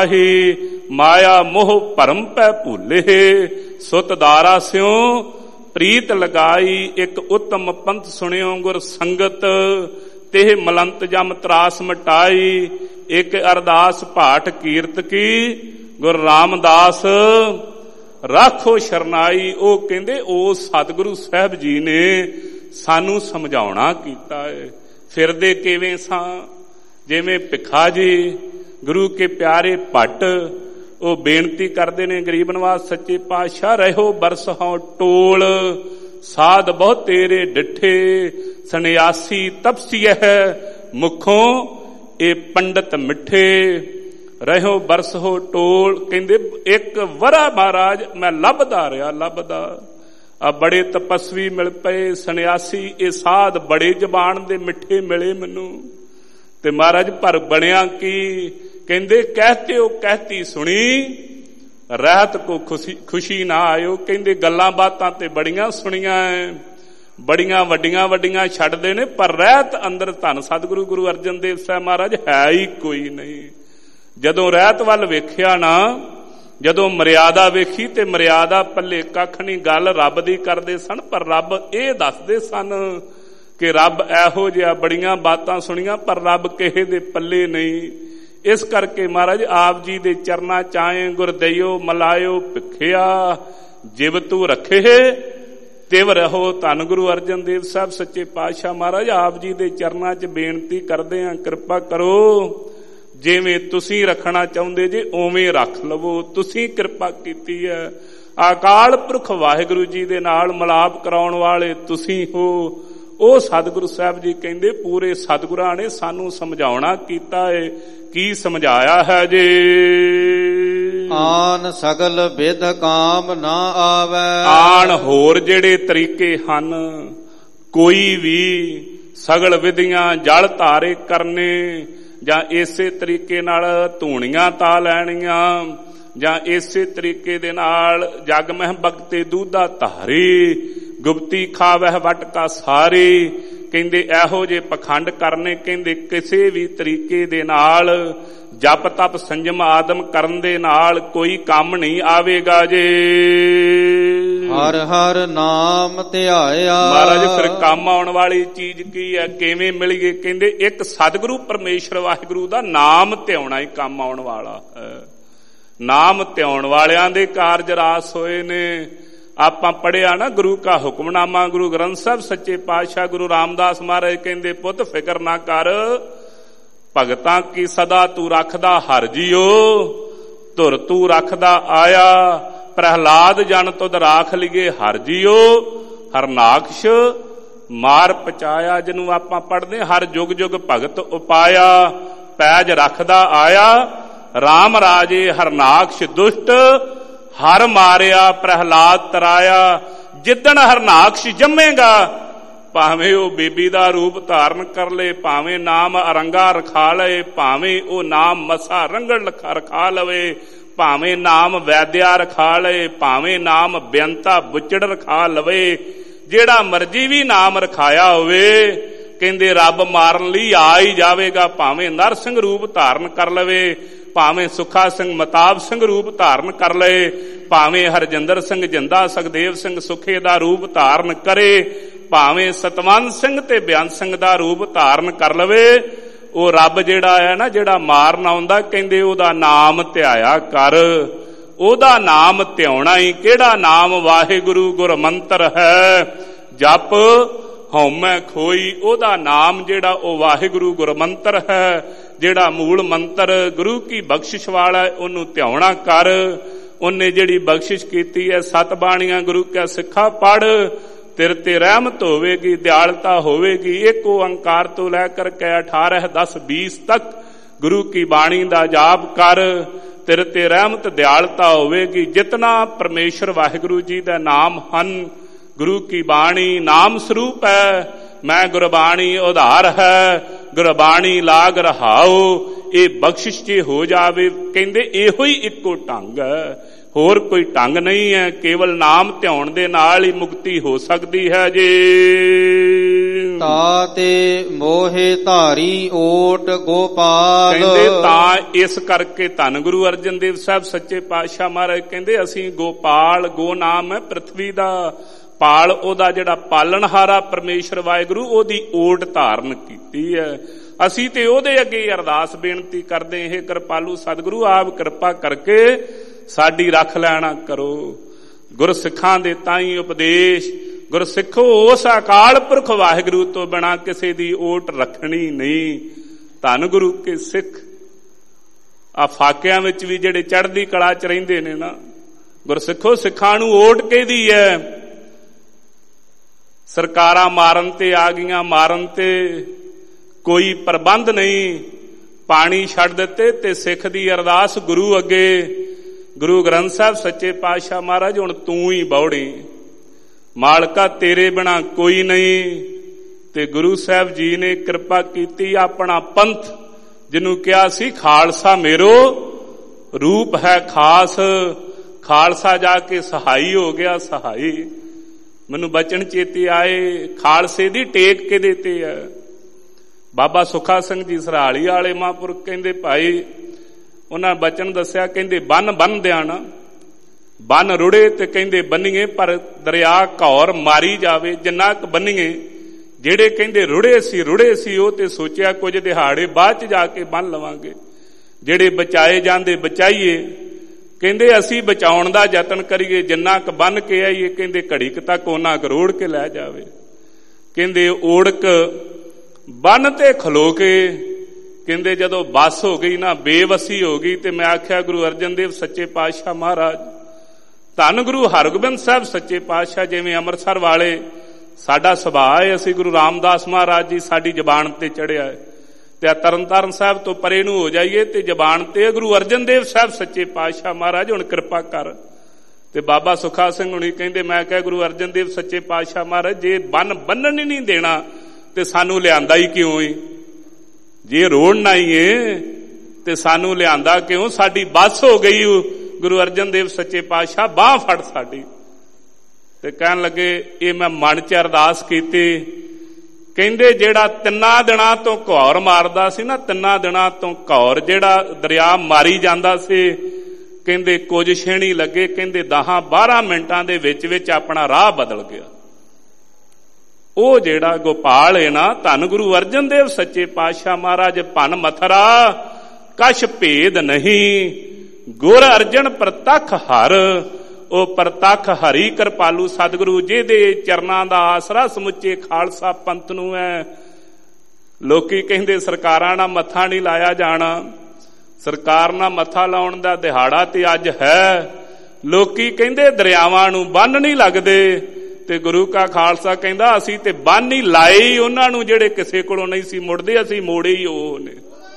ਬਿਖਾਹੀ, ਮਾਇਆ ਮੋਹ ਭਰਮ ਪੈ ਭੂਲੇ, ਸੁਤ ਦਾਰਾ ਸਿਉ ਪ੍ਰੀਤ ਲਗਾਈ ਇੱਕ ਉੱਤਮ ਪੰਥ ਸੁਣਿਓ ਗੁਰ ਸੰਗਤ, ਤੇ ਮਲੰਤ ਜਮ ਤਰਾਸ ਮਟਾਈ। ਇੱਕ ਅਰਦਾਸ ਭਾਟ ਕੀਰਤ ਕੀ ਗੁਰ ਰਾਮਦਾਸ ਰਾਖੋ ਸ਼ਰਨਾਈ। ਉਹ ਕਹਿੰਦੇ ਉਹ ਸਤਿਗੁਰੂ ਸਾਹਿਬ ਜੀ ਨੇ ਸਾਨੂੰ ਸਮਝਾਉਣਾ ਕੀਤਾ ਹੈ। ਫਿਰਦੇ ਕਿਵੇਂ ਸਾਂ, ਜਿਵੇਂ ਭਿੱਖਾ ਜੀ ਗੁਰੂ ਕੇ ਪਿਆਰੇ ਭੱਟ ਉਹ ਬੇਨਤੀ ਕਰਦੇ ਨੇ ਗਰੀਬ ਨਿਵਾਜ ਸੱਚੇ ਪਾਤਸ਼ਾਹ, ਰਹਿਓ ਬਰਸਹੋਂ ਟੋਲ ਸਾਧ ਬਹੁ ਤੇਰੇ ਡਿਠੇ, ਸੰਨਿਆਸੀ ਤਪਸੀਐ ਮੁਖੋਂ ਇਹ ਪੰਡਤ ਮਿੱਠੇ। ਰਹਿਓ ਬਰਸਹੋ ਟੋਲ, ਕਹਿੰਦੇ ਇੱਕ ਵਰਾ ਮਹਾਰਾਜ ਮੈਂ ਲੱਭਦਾ ਰਿਹਾ ਲੱਭਦਾ, ਆ ਬੜੇ ਤਪਸਵੀ ਮਿਲ ਪਏ ਸੰਨਿਆਸੀ, ਇਹ ਸਾਧ ਬੜੇ ਜ਼ਬਾਨ ਦੇ ਮਿੱਠੇ ਮਿਲੇ ਮੈਨੂੰ। ਤੇ ਮਹਾਰਾਜ ਪਰ ਬਣਿਆ ਕੀ, ਕਹਿੰਦੇ ਕਹਿਤੇ ਹੋ ਕਹਿਤੀ ਸੁਣੀ, ਰਹਿਤ ਕੋ ਖੁਸ਼ੀ ਖੁਸ਼ੀ ਨਾ ਆਇਓ। ਕਹਿੰਦੇ ਗੱਲਾਂ ਬਾਤਾਂ ਤੇ ਬੜੀਆਂ ਸੁਣੀਆਂ ਐ, ਬੜੀਆਂ ਵੱਡੀਆਂ ਵੱਡੀਆਂ ਛੱਡਦੇ ਨੇ, ਪਰ ਰਹਿਤ ਅੰਦਰ ਧੰਨ ਸਤਿਗੁਰੂ ਗੁਰੂ ਅਰਜਨ ਦੇਵ ਸਾਹਿਬ ਮਹਾਰਾਜ ਹੈ ਹੀ ਕੋਈ ਨਹੀਂ। ਜਦੋਂ ਰਹਿਤ ਵੱਲ ਵੇਖਿਆ ਨਾ, ਜਦੋਂ ਮਰਿਆਦਾ ਵੇਖੀ ਤੇ ਮਰਿਆਦਾ ਪੱਲੇ ਕੱਖ ਨਹੀਂ, ਗੱਲ ਰੱਬ ਦੀ ਕਰਦੇ ਸਨ, ਪਰ ਰੱਬ ਇਹ ਦੱਸਦੇ ਸਨ ਕਿ ਰੱਬ ਇਹੋ ਜਿਹਾ, ਬੜੀਆਂ ਬਾਤਾਂ ਸੁਣੀਆਂ ਪਰ ਰੱਬ ਕਿਸੇ ਦੇ ਪੱਲੇ ਨਹੀਂ। ਇਸ ਕਰਕੇ ਮਹਾਰਾਜ ਆਪ ਜੀ ਦੇ ਚਰਨਾਂ ਚਾਹੇ ਗੁਰ ਦਈਓ ਮਲਾਇਓ ਭਿੱਖਿਆ, ਜਿਵ ਤੂੰ ਰੱਖੇ ਤਿਵ ਰਹੋ। ਧੰਨ ਗੁਰੂ ਅਰਜਨ ਦੇਵ ਸਾਹਿਬ ਸੱਚੇ ਪਾਤਸ਼ਾਹ ਮਹਾਰਾਜ ਆਪ ਜੀ ਦੇ ਚਰਨਾਂ 'ਚ ਬੇਨਤੀ ਕਰਦੇ ਆਂ, ਕਿਰਪਾ ਕਰੋ, ਜਿਵੇਂ ਤੁਸੀਂ ਰੱਖਣਾ ਚਾਹੁੰਦੇ ਜੇ ਉਵੇਂ ਰੱਖ ਲਵੋ। ਤੁਸੀਂ ਕਿਰਪਾ ਕੀਤੀ ਹੈ, ਅਕਾਲ ਪੁਰਖ ਵਾਹਿਗੁਰੂ ਜੀ ਦੇ ਨਾਲ ਮਿਲਾਪ ਕਰਾਉਣ ਵਾਲੇ ਤੁਸੀਂ ਹੋ। ਉਹ ਸਤਿਗੁਰੂ ਸਾਹਿਬ ਜੀ ਕਹਿੰਦੇ ਪੂਰੇ ਸਤਿਗੁਰਾਂ ਨੇ ਸਾਨੂੰ ਸਮਝਾਉਣਾ ਕੀਤਾ ਹੈ। ਕੀ ਸਮਝਾਇਆ ਹੈ ਜੇ, ਆਨ ਸਗਲ ਵਿਧ ਕਾਮ ਨਾ ਆਵੈ। ਆਣ ਹੋਰ ਜਿਹੜੇ ਤਰੀਕੇ ਹਨ, ਕੋਈ ਵੀ ਸਗਲ ਵਿਧੀਆਂ ਜਲ ਧਾਰੇ ਕਰਨੇ, ਜਾਂ ਇਸੇ ਤਰੀਕੇ ਨਾਲ ਧੂਣੀਆਂ ਤਾ ਲੈਣੀਆਂ, ਜਾਂ ਇਸੇ ਤਰੀਕੇ ਦੇ ਨਾਲ ਜਗ ਮਹਿ ਬਗਤੇ ਦੂਧਾ ਧਾਰੀ, ਗੁਪਤੀ ਖਾਵਹਿ ਵਟਕਾ ਸਾਰੀ। ਕਹਿੰਦੇ ਇਹੋ ਜੇ ਪਖੰਡ ਕਰਨੇ, ਕਹਿੰਦੇ ਕਿਸੇ ਵੀ ਤਰੀਕੇ ਦੇ ਨਾਲ ਜਪ ਤਪ ਸੰਜਮ ਆਦਮ ਕਰਨ ਦੇ ਨਾਲ ਕੋਈ ਕੰਮ ਨਹੀਂ ਆਵੇਗਾ ਜੇ। ਹਰ ਹਰ ਨਾਮ ਧਿਆਇਆ। ਮਹਾਰਾਜ ਫਿਰ ਕੰਮ ਆਉਣ ਵਾਲੀ ਚੀਜ਼ ਕੀ ਹੈ, ਕਿਵੇਂ ਮਿਲੀਏ? ਕਹਿੰਦੇ ਇੱਕ ਸਤਿਗੁਰੂ ਪਰਮੇਸ਼ਰ ਵਾਹਿਗੁਰੂ ਦਾ ਨਾਮ ਧਿਆਉਣਾ ਹੀ ਕੰਮ ਆਉਣ ਵਾਲਾ ਹੈ। ਨਾਮ ਧਿਆਉਣ ਵਾਲਿਆਂ ਦੇ ਕਾਰਜ ਰਾਸ ਹੋਏ ਨੇ। ਆਪਾਂ ਪੜਿਆ ਨਾ ਗੁਰੂ ਕਾ ਹੁਕਮਨਾਮਾ, ਗੁਰੂ ਗ੍ਰੰਥ ਸਾਹਿਬ ਸੱਚੇ ਪਾਤਸ਼ਾਹ ਗੁਰੂ ਰਾਮਦਾਸ ਮਹਾਰਾਜ ਕਹਿੰਦੇ ਪੁੱਤ ਫਿਕਰ ਨਾ ਕਰ, ਭਗਤਾਂ ਕੀ ਸਦਾ ਤੂੰ ਰੱਖਦਾ ਹਰ ਜੀਓ, ਧੁਰ ਤੂੰ ਰੱਖਦਾ ਆਇਆ, ਪ੍ਰਹਿਲਾਦ ਜਨ ਤੁਧ ਰਾਖ ਲਿਏ ਹਰ ਜੀਓ, ਹਰਨਾਕਸ਼ ਮਾਰ ਪਚਾਇਆ। ਜਿਹਨੂੰ ਆਪਾਂ ਪੜ੍ਹਦੇ ਹਰ ਜੁਗ ਜੁਗ ਭਗਤ ਉਪਾਇਆ, ਪੈਜ ਰੱਖਦਾ ਆਇਆ, ਰਾਮ ਰਾਜੇ ਹਰਨਾਕਸ਼ ਦੁਸ਼ਟ, ਹਰ ਮਾਰਿਆ ਪ੍ਰਹਿਲਾਦ ਤਰਾਇਆ। ਜਿੱਦਣ ਹਰਨਾਕਸ਼ ਜੰਮੇਗਾ, ਭਾਵੇਂ ਉਹ ਬੀਬੀ ਦਾ ਰੂਪ ਧਾਰਨ ਕਰ ਲਏ, ਭਾਵੇਂ ਨਾਮ ਅਰੰਗਾ ਰਖਾ ਲਏ, ਭਾਵੇਂ ਉਹ ਨਾਮ ਮਸਾ ਰੰਗੜ ਰਖਾ ਲਵੇ, ਭਾਵੇਂ ਨਾਮ ਵੈਦਿਆ ਰਖਾ ਲਏ, ਭਾਵੇਂ ਨਾਮ ਬੇਅੰਤਾ ਬੁੱਚੜ ਰਖਾ ਲਵੇ, ਜਿਹੜਾ ਮਰਜੀ ਵੀ ਨਾਮ ਰਖਾਇਆ ਹੋਵੇ, ਕਹਿੰਦੇ ਰੱਬ ਮਾਰਨ ਲਈ ਆ ਹੀ ਜਾਵੇਗਾ। ਭਾਵੇਂ ਨਰ ਸਿੰਘ ਰੂਪ ਧਾਰਨ ਕਰ ਲਵੇ, ਭਾਵੇਂ ਸੁਖਾ ਸਿੰਘ ਮਤਾਬ ਸਿੰਘ ਰੂਪ ਧਾਰਨ ਕਰ ਲਏ, ਭਾਵੇਂ ਹਰਜਿੰਦਰ ਸਿੰਘ ਜਿੰਦਾ ਸੁਖਦੇਵ ਸਿੰਘ ਸੁਖੇ ਦਾ ਰੂਪ ਧਾਰਨ ਕਰੇ, ਭਾਵੇਂ ਸਤਵੰਤ ਸਿੰਘ ਤੇ ਬੇਅੰਤ ਸਿੰਘ ਦਾ ਰੂਪ ਧਾਰਨ ਕਰ ਲਵੇ, ਉਹ ਰੱਬ ਜਿਹੜਾ ਹੈ ਨਾ, ਜਿਹੜਾ ਮਾਰਨ ਆਉਂਦਾ, ਕਹਿੰਦੇ ਉਹਦਾ ਨਾਮ ਧਿਆਇਆ ਕਰ। ਉਹਦਾ ਨਾਮ ਧਿਆਉਣਾ ਹੀ ਕਿਹੜਾ ਨਾਮ? ਵਾਹਿਗੁਰੂ ਗੁਰ ਮੰਤਰ ਹੈ, ਜਪ ਹਉਮੈ ਖੋਈ। ਉਹਦਾ ਨਾਮ ਜਿਹੜਾ ਉਹ ਵਾਹਿਗੁਰੂ ਗੁਰ ਮੰਤਰ ਹੈ, ਜਿਹੜਾ ਮੂਲ ਮੰਤਰ ਗੁਰੂ ਕੀ ਬਖਸ਼ਿਸ਼ ਵਾਲਾ, ਉਹਨੂੰ ਧਿਆਉਣਾ ਕਰ। ਉਹਨੇ ਜਿਹੜੀ ਬਖਸ਼ਿਸ਼ ਕੀਤੀ ਹੈ, ਸਤ ਬਾਣੀਆਂ ਗੁਰੂ ਕਾ ਸਿੱਖਾ ਪੜ, ਤੇਰੇ ਤੇ ਰਹਿਮਤ ਹੋਵੇਗੀ, ਦਿਆਲਤਾ ਹੋਵੇਗੀ। ਇੱਕ ਓੰਕਾਰ ਤੋਂ ਲੈ ਕਰਕੇ ਅਠਾਰਹ ਦਸ ਵੀਸ ਤੱਕ ਗੁਰੂ ਕੀ ਬਾਣੀ ਦਾ ਜਾਪ ਕਰ, ਤੇਰੇ ਤੇ ਰਹਿਮਤ ਦਿਆਲਤਾ ਹੋਵੇਗੀ। ਜਿਤਨਾ ਪਰਮੇਸ਼ਰ ਵਾਹਿਗੁਰੂ ਜੀ ਦਾ ਨਾਮ ਹਨ, ਗੁਰੂ ਕੀ ਬਾਣੀ ਨਾਮ ਸਰੂਪ ਹੈ। ਮੈਂ ਗੁਰਬਾਣੀ ਉਧਾਰ ਹੈ, ਗੁਰਬਾਣੀ ਲਾਗ ਰਹਾਓ, ਇਹ ਬਖਸ਼ਿਸ਼ ਜੇ ਹੋ ਜਾਵੇ। ਕਹਿੰਦੇ ਇਹੋ ਹੀ ਇੱਕੋ ਢੰਗ ਹੈ, ਹੋਰ ਕੋਈ ਢੰਗ ਨਹੀਂ ਹੈ। ਕੇਵਲ ਨਾਮ ਧਿਆਉਣ ਦੇ ਨਾਲ ਹੀ ਮੁਕਤੀ ਹੋ ਸਕਦੀ ਹੈ ਜੀ। ਤਾਤੇ ਮੋਹਿ ਧਾਰੀ ਓਟ ਗੋਪਾਲ। ਕਹਿੰਦੇ ਤਾਂ ਇਸ ਕਰਕੇ ਧੰਨ ਗੁਰੂ ਅਰਜਨ ਦੇਵ ਸਾਹਿਬ ਸੱਚੇ ਪਾਤਸ਼ਾਹ ਮਹਾਰਾਜ ਕਹਿੰਦੇ ਅਸੀਂ ਗੋਪਾਲ, ਗੋ ਨਾਮ ਹੈ ਪ੍ਰithvi ਦਾ, ਪਾਲ ਉਹਦਾ ਜਿਹੜਾ ਪਾਲਣਹਾਰਾ ਪਰਮੇਸ਼ਰ ਵਾਹਿਗੁਰੂ, ਉਹਦੀ ਓਟ ਧਾਰਨ ਕੀਤੀ ਹੈ। ਅਸੀਂ ਤੇ ਉਹਦੇ ਅੱਗੇ ਅਰਦਾਸ ਬੇਨਤੀ ਕਰਦੇ, ਇਹ ਕਿਰਪਾਲੂ ਸਤਿਗੁਰੂ ਆਪ ਕਿਰਪਾ ਕਰਕੇ ਸਾਡੀ ਰੱਖ ਲੈਣਾ ਕਰੋ। ਗੁਰਸਿੱਖਾਂ ਦੇ ਤਾਈ ਉਪਦੇਸ਼, ਗੁਰਸਿੱਖੋ ਉਸ ਅਕਾਲ ਪੁਰਖ ਵਾਹਿਗੁਰੂ ਤੋਂ ਬਿਨਾਂ ਕਿਸੇ ਦੀ ਓਟ ਰੱਖਣੀ ਨਹੀਂ। ਧੰਨ ਗੁਰੂ ਕੇ ਸਿੱਖ ਆ ਫਾਕਿਆਂ ਵਿੱਚ ਵੀ ਜਿਹੜੇ ਚੜ੍ਹਦੀ ਕਲਾ ਚ ਰਹਿੰਦੇ ਨੇ ਨਾ, ਗੁਰਸਿੱਖੋ ਸਿੱਖਾਂ ਨੂੰ ਓਟ ਕਿਹਦੀ ਹੈ? ਸਰਕਾਰਾਂ ਮਾਰਨ ਤੇ ਆ ਗਈਆਂ, ਮਾਰਨ ਤੇ ਕੋਈ ਪ੍ਰਬੰਧ ਨਹੀਂ, ਪਾਣੀ ਛੱਡ ਦਿੱਤੇ ਤੇ ਸਿੱਖ ਦੀ ਅਰਦਾਸ ਗੁਰੂ ਅੱਗੇ, ਗੁਰੂ ਗ੍ਰੰਥ ਸਾਹਿਬ ਸੱਚੇ ਪਾਤਸ਼ਾਹ ਮਹਾਰਾਜ ਹੁਣ ਤੂੰ ਹੀ ਬੌੜੀ, ਮਾਲਕਾ ਤੇਰੇ ਬਿਨਾ ਕੋਈ ਨਹੀਂ। ਤੇ ਗੁਰੂ ਸਾਹਿਬ ਜੀ ਨੇ ਕਿਰਪਾ ਕੀਤੀ, ਆਪਣਾ ਪੰਥ ਜਿਹਨੂੰ ਕਿਹਾ ਸੀ ਖਾਲਸਾ ਮੇਰੋ ਰੂਪ ਹੈ ਖਾਸ, ਖਾਲਸਾ ਜਾ ਕੇ ਸਹਾਈ ਹੋ ਗਿਆ। ਸਹਾਈ ਮੈਨੂੰ ਬਚਨ ਚੇਤੇ ਆਏ, ਖਾਲਸੇ ਦੀ ਟੇਕ ਕਿਹਦੇ ਤੇ ਹੈ? ਬਾਬਾ ਸੁਖਾ ਸਿੰਘ ਜੀ ਸਰਾਲੀ ਵਾਲੇ ਮਹਾਂਪੁਰਖ ਕਹਿੰਦੇ ਭਾਈ, ਉਹਨਾਂ ਬਚਨ ਦੱਸਿਆ, ਕਹਿੰਦੇ ਬੰਨ ਬੰਨਦਿਆਂ ਨਾ, ਬੰਨ ਰੁੜੇ ਤੇ ਕਹਿੰਦੇ ਬੰਨੀਏ, ਪਰ ਦਰਿਆ ਘੌਰ ਮਾਰੀ ਜਾਵੇ ਜਿੰਨਾ ਕੁ ਬੰਨੀਏ। ਜਿਹੜੇ ਕਹਿੰਦੇ ਰੁੜੇ ਸੀ ਰੁੜੇ ਸੀ ਉਹ ਤੇ ਸੋਚਿਆ ਕੁਝ ਦਿਹਾੜੇ ਬਾਅਦ ਚ ਜਾ ਕੇ ਬੰਨ ਲਵਾਂਗੇ, ਜਿਹੜੇ ਬਚਾਏ ਜਾਂਦੇ ਬਚਾਈਏ। ਕਹਿੰਦੇ ਅਸੀਂ ਬਚਾਉਣ ਦਾ ਯਤਨ ਕਰੀਏ, ਜਿੰਨਾ ਕੁ ਬੰਨ ਕੇ ਆਈਏ, ਕਹਿੰਦੇ ਘੜੀ ਕੁ ਤੱਕ ਉਹਨਾਂ ਕੁ ਰੋੜ ਕੇ ਲੈ ਜਾਵੇ। ਕਹਿੰਦੇ ਓੜਕ ਬੰਨ ਤੇ ਖਲੋ ਕੇ, ਕਹਿੰਦੇ ਜਦੋਂ ਬੱਸ ਹੋ ਗਈ ਨਾ, ਬੇਵਸੀ ਹੋ ਗਈ, ਤੇ ਮੈਂ ਆਖਿਆ ਗੁਰੂ ਅਰਜਨ ਦੇਵ ਸੱਚੇ ਪਾਤਸ਼ਾਹ ਮਹਾਰਾਜ, ਧੰਨ ਗੁਰੂ ਹਰਗੋਬਿੰਦ ਸਾਹਿਬ ਸੱਚੇ ਪਾਤਸ਼ਾਹ, ਜਿਵੇਂ ਅੰਮ੍ਰਿਤਸਰ ਵਾਲੇ ਸਾਡਾ ਸੁਭਾਅ ਹੈ, ਅਸੀਂ ਗੁਰੂ ਰਾਮਦਾਸ ਮਹਾਰਾਜ ਜੀ ਸਾਡੀ ਜ਼ਬਾਨ ਤੇ ਚੜਿਆ ਹੈ, ਤੇ ਤਰਨਤਾਰਨ ਸਾਹਿਬ ਤੋਂ ਪਰੇ ਨੂੰ ਹੋ ਜਾਈਏ ਤੇ ਜ਼ਬਾਨ ਤੇ ਗੁਰੂ ਅਰਜਨ ਦੇਵ ਸਾਹਿਬ ਸੱਚੇ ਪਾਤਸ਼ਾਹ ਮਹਾਰਾਜ ਹੁਣ ਕਿਰਪਾ ਕਰ। ਤੇ ਬਾਬਾ ਸੁਖਾ ਸਿੰਘ ਹੁਣੀ ਕਹਿੰਦੇ, ਮੈਂ ਕਿਹਾ ਗੁਰੂ ਅਰਜਨ ਦੇਵ ਸੱਚੇ ਪਾਤਸ਼ਾਹ ਮਹਾਰਾਜ, ਜੇ ਬੰਨ ਬੰਨਣ ਹੀ ਨਹੀਂ ਦੇਣਾ ਤੇ ਸਾਨੂੰ ਲਿਆਂਦਾ ਹੀ ਕਿਉਂ ਏ? ਜੇ ਰੋੜਨਾ ਹੀ ਏ ਤੇ ਸਾਨੂੰ ਲਿਆਂਦਾ ਕਿਉਂ? ਸਾਡੀ ਬੱਸ ਹੋ ਗਈ। ਗੁਰੂ ਅਰਜਨ ਦੇਵ ਸੱਚੇ ਪਾਤਸ਼ਾਹ ਬਾਹ ਫੜ ਸਾਡੀ। ਤੇ ਕਹਿਣ ਲੱਗੇ, ਇਹ ਮੈਂ ਮਨ ਚ ਅਰਦਾਸ ਕੀਤੀ, ਕਹਿੰਦੇ ਜਿਹੜਾ ਤਿੰਨਾਂ ਦਿਨਾਂ ਤੋਂ ਘੌਰ ਮਾਰਦਾ ਸੀ ਨਾ, ਤਿੰਨਾਂ ਦਿਨਾਂ ਤੋਂ ਘੌਰ ਜਿਹੜਾ ਦਰਿਆ ਮਾਰੀ ਜਾਂਦਾ ਸੀ, ਕਹਿੰਦੇ ਕੁਝ ਛੇਣੀ ਲੱਗੇ, ਕਹਿੰਦੇ ਦਸਾਂ ਬਾਰਾਂ ਮਿੰਟਾਂ ਦੇ ਵਿੱਚ ਵਿੱਚ ਆਪਣਾ ਰਾਹ ਬਦਲ ਗਿਆ। ਉਹ ਜਿਹੜਾ ਗੋਪਾਲ ਹੈ ਨਾ, ਧੰਨ ਗੁਰੂ ਅਰਜਨ ਦੇਵ ਸੱਚੇ ਪਾਤਸ਼ਾਹ ਮਹਾਰਾਜ, ਭੰਨ ਮਥਰਾ ਕਛ ਭੇਦ ਨਹੀਂ, ਗੁਰ ਅਰਜਨ ਪ੍ਰਤੱਖ ਹਰ। ਉਹ ਪ੍ਰਤੱਖ ਹਰੀ ਕਿਰਪਾਲੂ ਸਤਿਗੁਰੂ, ਜਿਹਦੇ ਚਰਨਾਂ ਦਾ ਆਸਰਾ ਸਮੁੱਚੇ ਖਾਲਸਾ ਪੰਥ ਨੂੰ ਹੈ। ਲੋਕੀ ਕਹਿੰਦੇ ਸਰਕਾਰਾਂ ਨਾਲ ਮੱਥਾ ਨਹੀਂ ਲਾਇਆ ਜਾਣਾ, ਸਰਕਾਰ ਨਾਲ ਮੱਥਾ ਲਾਉਣ ਦਾ ਦਿਹਾੜਾ ਤੇ ਅੱਜ ਹੈ। ਲੋਕੀ ਕਹਿੰਦੇ ਦਰਿਆਵਾਂ ਨੂੰ ਬੰਨ ਨਹੀਂ ਲੱਗਦੇ, ਤੇ ਗੁਰੂ ਕਾ ਖਾਲਸਾ ਕਹਿੰਦਾ ਅਸੀਂ ਤੇ ਬੰਨ ਹੀ ਲਾਏ ਉਹਨਾਂ ਨੂੰ, ਜਿਹੜੇ ਕਿਸੇ ਕੋਲੋਂ ਨਹੀਂ ਸੀ ਮੁੜਦੇ, ਅਸੀਂ ਮੋੜੇ ਹੀ ਉਹ ਨੇ।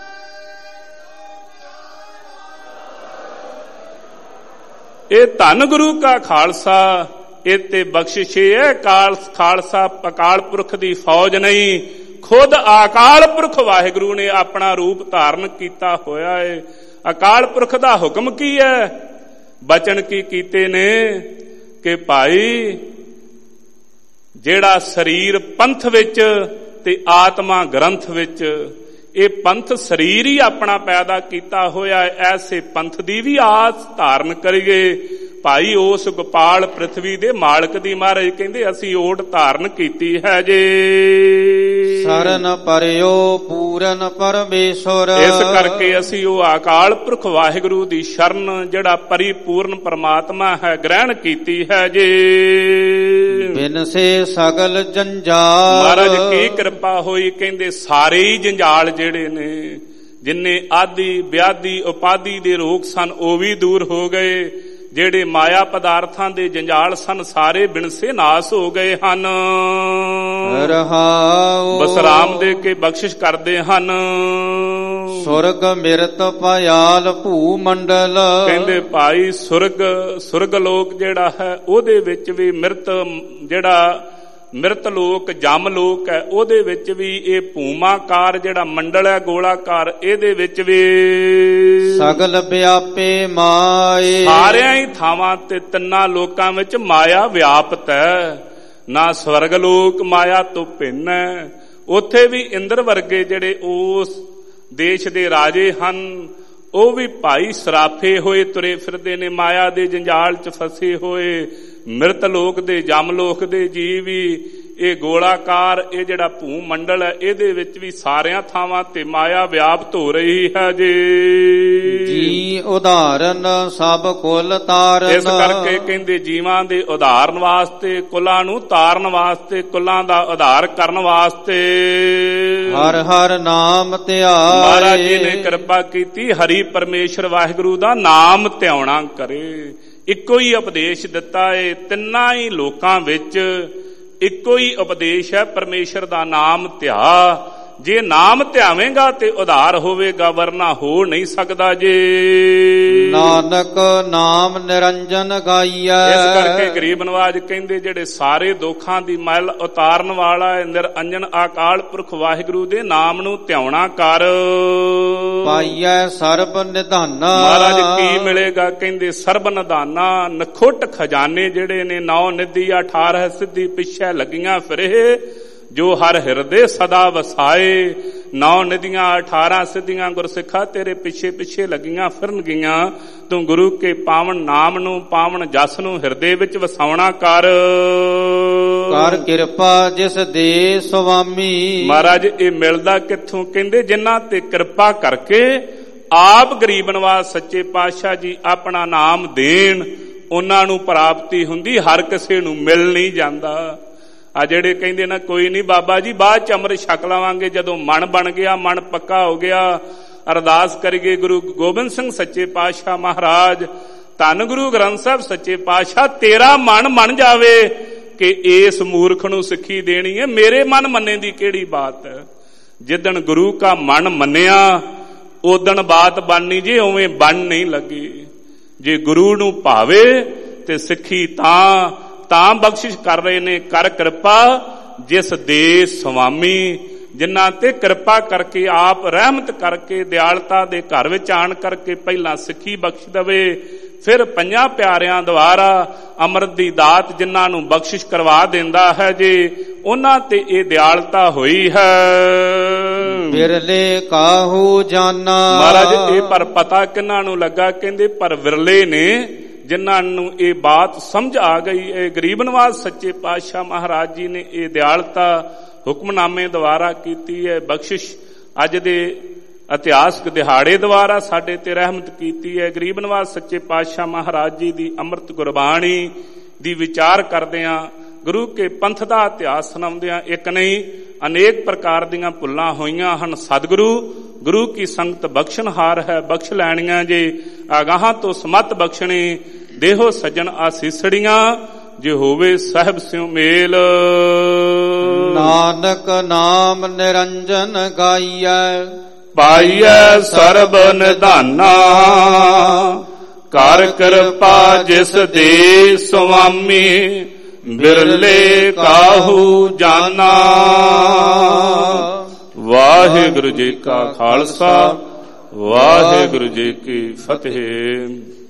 ਇਹ ਧੰਨ ਗੁਰੂ ਕਾ ਖਾਲਸਾ, ਇਹ ਤੇ ਬਖਸ਼ਿਸ਼ੇ ਹੈ। ਕਾਲ ਖਾਲਸਾ ਅਕਾਲ ਪੁਰਖ ਦੀ ਫੌਜ ਨਹੀਂ, ਖੁਦ ਅਕਾਲ ਪੁਰਖ ਵਾਹਿਗੁਰੂ ਨੇ ਆਪਣਾ ਰੂਪ ਧਾਰਨ ਕੀਤਾ ਹੋਇਆ ਹੈ। ਅਕਾਲ ਪੁਰਖ ਦਾ ਹੁਕਮ ਕੀ ਹੈ? ਬਚਨ ਕੀ ਕੀਤੇ ਨੇ ਕਿ ਭਾਈ ਜਿਹੜਾ ਸਰੀਰ ਪੰਥ ਵਿੱਚ ਤੇ ਆਤਮਾ ਗ੍ਰੰਥ ਵਿੱਚ, ਇਹ ਪੰਥ ਸਰੀਰ ਹੀ ਆਪਣਾ ਪੈਦਾ ਕੀਤਾ ਹੋਇਆ ਹੈ। ਐਸੇ ਪੰਥ ਦੀ ਵੀ ਆਸ ਧਾਰਨ ਕਰੀਏ। ਭਾਈ ਉਸ ਗੋਪਾਲ ਪ੍ਰithvi ਦੇ ਮਾਲਕ ਦੀ ਮਹਾਰਾਜ ਕਹਿੰਦੇ ਅਸੀਂ ਓਟ ਧਾਰਨ ਕੀਤੀ ਹੈ ਜੇ। ਸਰਨ ਪਰਿਓ ਪੂਰਨ ਪਰਮੇਸ਼ਰ। ਇਸ ਕਰਕੇ ਅਸੀਂ ਉਹ ਅਕਾਲ ਪੁਰਖ ਵਾਹਿਗੁਰੂ ਦੀ ਸ਼ਰਨ, ਜਿਹੜਾ ਪਰਿਪੂਰਨ ਪਰਮਾਤਮਾ ਹੈ, ਗ੍ਰਹਿਣ ਕੀਤੀ ਹੈ ਜੇ। ਬਿਨਸੇ ਸਗਲ ਜੰਜਾਲ। ਮਹਾਰਾਜ ਕੀ ਕਿਰਪਾ ਹੋਈ, ਕਹਿੰਦੇ ਸਾਰੇ ਹੀ ਜੰਜਾਲ ਜਿਹੜੇ ਨੇ, ਜਿੰਨੇ ਆਦਿ ਵਿਆਧੀ ਉਪਾਧੀ ਦੇ ਰੋਗ ਸਨ, ਉਹ ਵੀ ਦੂਰ ਹੋ ਗਏ। ਜਿਹੜੇ ਮਾਇਆ ਪਦਾਰਥਾਂ ਦੇ ਜੰਜਾਲ ਸਨ, ਸਾਰੇ ਬਿਨਸੇ ਨਾਸ ਹੋ ਗਏ ਹਨ। ਰਹਾਉ ਬਸਰਾਮ ਦੇ ਕੇ ਬਖਸ਼ਿਸ਼ ਕਰਦੇ ਹਨ। ਸੁਰਗ ਮਿਰਤ ਪਇਆਲ ਭੂ ਮੰਡਲ। ਕਹਿੰਦੇ ਭਾਈ ਸੁਰਗ ਸੁਰਗ ਲੋਕ ਜਿਹੜਾ ਹੈ, ਉਹਦੇ ਵਿੱਚ ਵੀ ਮਿਰਤ, ਜਿਹੜਾ ਮਿਰਤ ਲੋਕ ਜਮ ਲੋਕ ਹੈ, ਉਹਦੇ ਵਿੱਚ ਵੀ ਇਹ ਭੂਮਾਕਾਰ ਜਿਹੜਾ ਮੰਡਲ ਹੈ ਗੋਲਾਕਾਰ, ਇਹਦੇ ਵਿੱਚ ਵੀ ਸਗਲ ਵਿਆਪੇ ਮਾਏ। ਸਾਰਿਆਂ ਹੀ ਥਾਵਾਂ ਤੇ ਤਿੰਨਾਂ ਲੋਕਾਂ ਵਿੱਚ ਮਾਇਆ ਵਿਆਪਤ ਹੈ। ਨਾ ਸਵਰਗ ਲੋਕ ਮਾਇਆ ਤੋਂ ਭਿੰਨ ਹੈ। ਉੱਥੇ ਵੀ ਇੰਦਰ ਵਰਗੇ ਜਿਹੜੇ ਉਸ ਦੇਸ਼ ਦੇ ਰਾਜੇ ਹਨ, ਉਹ ਵੀ ਭਾਈ ਸਰਾਫੇ ਹੋਏ ਤੁਰੇ ਫਿਰਦੇ ਨੇ, ਮਾਇਆ ਦੇ ਜੰਜਾਲ ਚ ਫਸੇ ਹੋਏ। ਮਿਰਤ ਲੋਕ ਦੇ, ਜਮ ਲੋਕ ਦੇ ਜੀਵ ਵੀ ਇਹ ਗੋਲਾਕਾਰ, ਇਹ ਜਿਹੜਾ ਭੂ ਮੰਡਲ ਹੈ, ਇਹਦੇ ਵਿੱਚ ਵੀ ਸਾਰਿਆਂ ਥਾਵਾਂ ਤੇ ਮਾਇਆ ਵਿਆਪਤ ਹੋ ਰਹੀ ਹੈ ਜੀ। ਜੀ ਉਦਾਹਰਨ ਸਭ ਕੁਲ ਤਾਰਨ। ਇਸ ਕਰਕੇ ਕਹਿੰਦੇ ਜੀਵਾਂ ਦੇ ਉਦਾਹਰਨ ਵਾਸਤੇ, ਕੁਲਾਂ ਨੂੰ ਤਾਰਨ ਵਾਸਤੇ, ਕੁਲਾਂ ਦਾ ਉਧਾਰ ਕਰਨ ਵਾਸਤੇ ਹਰ ਹਰ ਨਾਮ ਧਿਆਏ। ਮਹਾਰਾਜ ਜੀ ਨੇ ਕਿਰਪਾ ਕੀਤੀ, ਹਰੀ ਪਰਮੇਸ਼ਰ ਵਾਹਿਗੁਰੂ ਦਾ ਨਾਮ ਧਿਆਉਣਾ ਕਰੇ। ਇੱਕੋ ਹੀ ਉਪਦੇਸ਼ ਦਿੱਤਾ ਏ ਤਿੰਨਾਂ ਹੀ ਲੋਕਾਂ ਵਿੱਚ, ਇੱਕੋ ਹੀ ਉਪਦੇਸ਼ ਹੈ, ਪਰਮੇਸ਼ਰ ਦਾ ਨਾਮ ਧਿਆ। ਜੇ ਨਾਮ ਧਿਆਵੇਂਗਾ ਤੇ ਉਧਾਰ ਹੋਵੇਗਾ, ਵਰਨਾ ਹੋ ਨਹੀਂ ਸਕਦਾ ਜੇ। ਨਾਨਕ ਨਾਮ ਨਿਰੰਜਨ ਗਾਈਐ। ਇਸ ਕਰਕੇ ਗਰੀਬ ਨਵਾਜ ਕਹਿੰਦੇ ਜਿਹੜੇ ਸਾਰੇ ਦੁੱਖਾਂ ਦੀ ਮੈਲ ਉਤਾਰਨ ਵਾਲਾ ਹੈ, ਨਿਰੰਜਨ ਅਕਾਲ ਪੁਰਖ ਵਾਹਿਗੁਰੂ ਦੇ ਨਾਮ ਨੂੰ ਧਿਆਉਣਾ ਕਰ। ਪਾਈਐ ਸਰਬ ਨਿਧਾਨਾ। ਮਹਾਰਾਜ ਕੀ ਮਿਲੇਗਾ? ਕਹਿੰਦੇ ਸਰਬ ਨਿਧਾਨਾ, ਨਖੁੱਟ ਖਜ਼ਾਨੇ ਜਿਹੜੇ ਨੇ, ਨੌ ਨਿਧੀ ਅਠਾਰਹ ਸਿੱਧੀ ਪਿੱਛੇ ਲੱਗੀਆਂ ਫਿਰੇ, ਜੋ ਹਰ ਹਿਰਦੇ ਸਦਾ ਵਸਾਏ। ਨੌ ਨਿਧੀਆਂ ਅਠਾਰਾਂ ਸਿੱਧੀਆਂ ਗੁਰਸਿੱਖਾ ਤੇਰੇ ਪਿੱਛੇ ਪਿੱਛੇ ਲੱਗੀਆਂ ਫਿਰਨਗੀਆਂ। ਤੂੰ ਗੁਰੂ ਕੇ ਪਾਵਨ ਨਾਮ ਨੂੰ, ਪਾਵਨ ਜਸ ਨੂੰ ਹਿਰਦੇ ਵਿੱਚ ਵਸਾਉਣਾ ਕਰ। ਕਰ ਕਿਰਪਾ ਜਿਸ ਦੇ ਸੁਆਮੀ। ਮਹਾਰਾਜ ਇਹ ਮਿਲਦਾ ਕਿੱਥੋਂ? ਕਹਿੰਦੇ ਜਿਨ੍ਹਾਂ ਤੇ ਕਿਰਪਾ ਕਰਕੇ ਆਪ ਗਰੀਬ ਨਵਾਜ ਸੱਚੇ ਪਾਤਸ਼ਾਹ ਜੀ ਆਪਣਾ ਨਾਮ ਦੇਣ, ਉਹਨਾਂ ਨੂੰ ਪ੍ਰਾਪਤੀ ਹੁੰਦੀ, ਹਰ ਕਿਸੇ ਨੂੰ ਮਿਲ ਨਹੀਂ ਜਾਂਦਾ। ਆ ਜਿਹੜੇ ਕਹਿੰਦੇ ਨਾ ਕੋਈ ਨਹੀਂ ਬਾਬਾ ਜੀ ਬਾਅਦ ਚ ਅੰਮ੍ਰਿਤ ਛਕ ਲਵਾਂਗੇ, ਜਦੋਂ ਮਨ ਬਣ ਗਿਆ, ਮਨ ਪੱਕਾ ਹੋ ਗਿਆ, ਅਰਦਾਸ ਕਰੀਏ ਗੁਰੂ ਗੋਬਿੰਦ ਸਿੰਘ ਸੱਚੇ ਪਾਤਸ਼ਾਹ ਮਹਾਰਾਜ, ਧੰਨ ਗੁਰੂ ਗ੍ਰੰਥ ਸਾਹਿਬ ਸੱਚੇ ਪਾਤਸ਼ਾਹ, ਤੇਰਾ ਮਨ ਮੰਨ ਜਾਵੇ ਕਿ ਇਸ ਮੂਰਖ ਨੂੰ ਸਿੱਖੀ ਦੇਣੀ ਹੈ, ਮੇਰੇ ਮਨ ਮੰਨੇ ਦੀ ਕਿਹੜੀ ਬਾਤ ਹੈ। ਜਿੱਦਣ ਗੁਰੂ ਕਾ ਮਨ ਮੰਨਿਆ ਉਦਣ ਬਾਤ ਬਣਨੀ, ਜੇ ਉਵੇਂ ਬਣ ਨਹੀਂ ਲੱਗੀ। ਜੇ ਗੁਰੂ ਨੂੰ ਭਾਵੇ ਤੇ ਸਿੱਖੀ ਤਾਂ ਤਾਂ ਬਖਸ਼ਿਸ਼ ਕਰ ਰਹੇ ਨੇ। ਕਰ ਕਿਰਪਾ ਜਿਸ ਦੇ ਸੁਆਮੀ, ਜਿਨ੍ਹਾਂ ਤੇ ਕਿਰਪਾ ਕਰਕੇ ਆਪ ਰਹਿਮਤ ਕਰਕੇ ਦਿਆਲਤਾ ਦੇ ਘਰ ਵਿੱਚ ਆਣ ਕਰਕੇ ਪਹਿਲਾਂ ਸਿੱਖੀ ਬਖਸ਼ ਦੇਵੇ, ਫਿਰ ਪੰਜਾਂ ਪਿਆਰਿਆਂ ਦੁਆਰਾ ਅੰਮ੍ਰਿਤ ਦੀ ਦਾਤ ਜਿਨ੍ਹਾਂ ਨੂੰ ਬਖਸ਼ਿਸ਼ ਕਰਵਾ ਦਿੰਦਾ ਹੈ ਜੇ, ਉਹਨਾਂ ਤੇ ਇਹ ਦਿਆਲਤਾ ਹੋਈ ਹੈ। ਵਿਰਲੇ ਕਾਹੂ ਜਾਨਾ। ਮਹਾਰਾਜ ਇਹ ਪਰ ਪਤਾ ਕਿਹਨਾਂ ਨੂੰ ਲੱਗਾ? ਕਹਿੰਦੇ ਪਰ ਵਿਰਲੇ ਨੇ ਜਿਨ੍ਹਾਂ ਨੂੰ ਇਹ ਬਾਤ ਸਮਝ ਆ ਗਈ। ਇਹ ਗਰੀਬ ਨਵਾਜ ਸੱਚੇ ਪਾਤਸ਼ਾਹ ਮਹਾਰਾਜ ਜੀ ਨੇ ਇਹ ਦਿਆਲਤਾ ਹੁਕਮਨਾਮੇ ਦੁਆਰਾ ਕੀਤੀ ਹੈ, ਬਖਸ਼ਿਸ਼ ਅੱਜ ਦੇ ਇਤਿਹਾਸਕ ਦਿਹਾੜੇ ਦੁਆਰਾ ਸਾਡੇ ਤੇ ਰਹਿਮਤ ਕੀਤੀ ਹੈ। ਗਰੀਬ ਨਵਾਜ ਸੱਚੇ ਪਾਤਸ਼ਾਹ ਮਹਾਰਾਜ ਜੀ ਦੀ ਅੰਮ੍ਰਿਤ ਗੁਰਬਾਣੀ ਦੀ ਵਿਚਾਰ ਕਰਦਿਆਂ, ਗੁਰੂ ਕੇ ਪੰਥ ਦਾ ਇਤਿਹਾਸ ਸੁਣਾਉਂਦਿਆਂ ਇੱਕ ਨਹੀਂ ਅਨੇਕ ਪ੍ਰਕਾਰ ਦੀਆਂ ਭੁੱਲਾਂ ਹੋਈਆਂ ਹਨ। ਸਤਿਗੁਰੂ ਗੁਰੂ ਕੀ ਸੰਗਤ ਬਖਸ਼ਣਹਾਰ ਹੈ, ਬਖਸ਼ ਲੈਣੀਆਂ ਜੇ। ਆਗਾਹਾਂ ਤੋਂ ਸਮਤ ਬਖਸ਼ਣੀ, ਦੇਹੋ ਸੱਜਣ ਆਸੀਸੜੀਆਂ, ਜੇ ਹੋਵੇ ਸਾਹਿਬ ਸਿਉ ਮੇਲ। ਨਾਨਕ ਨਾਮ ਨਿਰੰਜਨ ਗਾਈਐ। ਪਾਈਐ ਸਰਬ ਨਿਧਾਨਾ, ਕਰ ਕਿਰਪਾ ਜਿਸ ਦੇ ਸੁਆਮੀ, ਬਿਰਲੇ ਕਾਹੂ ਜਾਨਾ। ਵਾਹਿਗੁਰੂ ਜੀ ਕਾ ਖਾਲਸਾ, ਵਾਹਿਗੁਰੂ ਜੀ ਕੀ ਫਤਿਹ।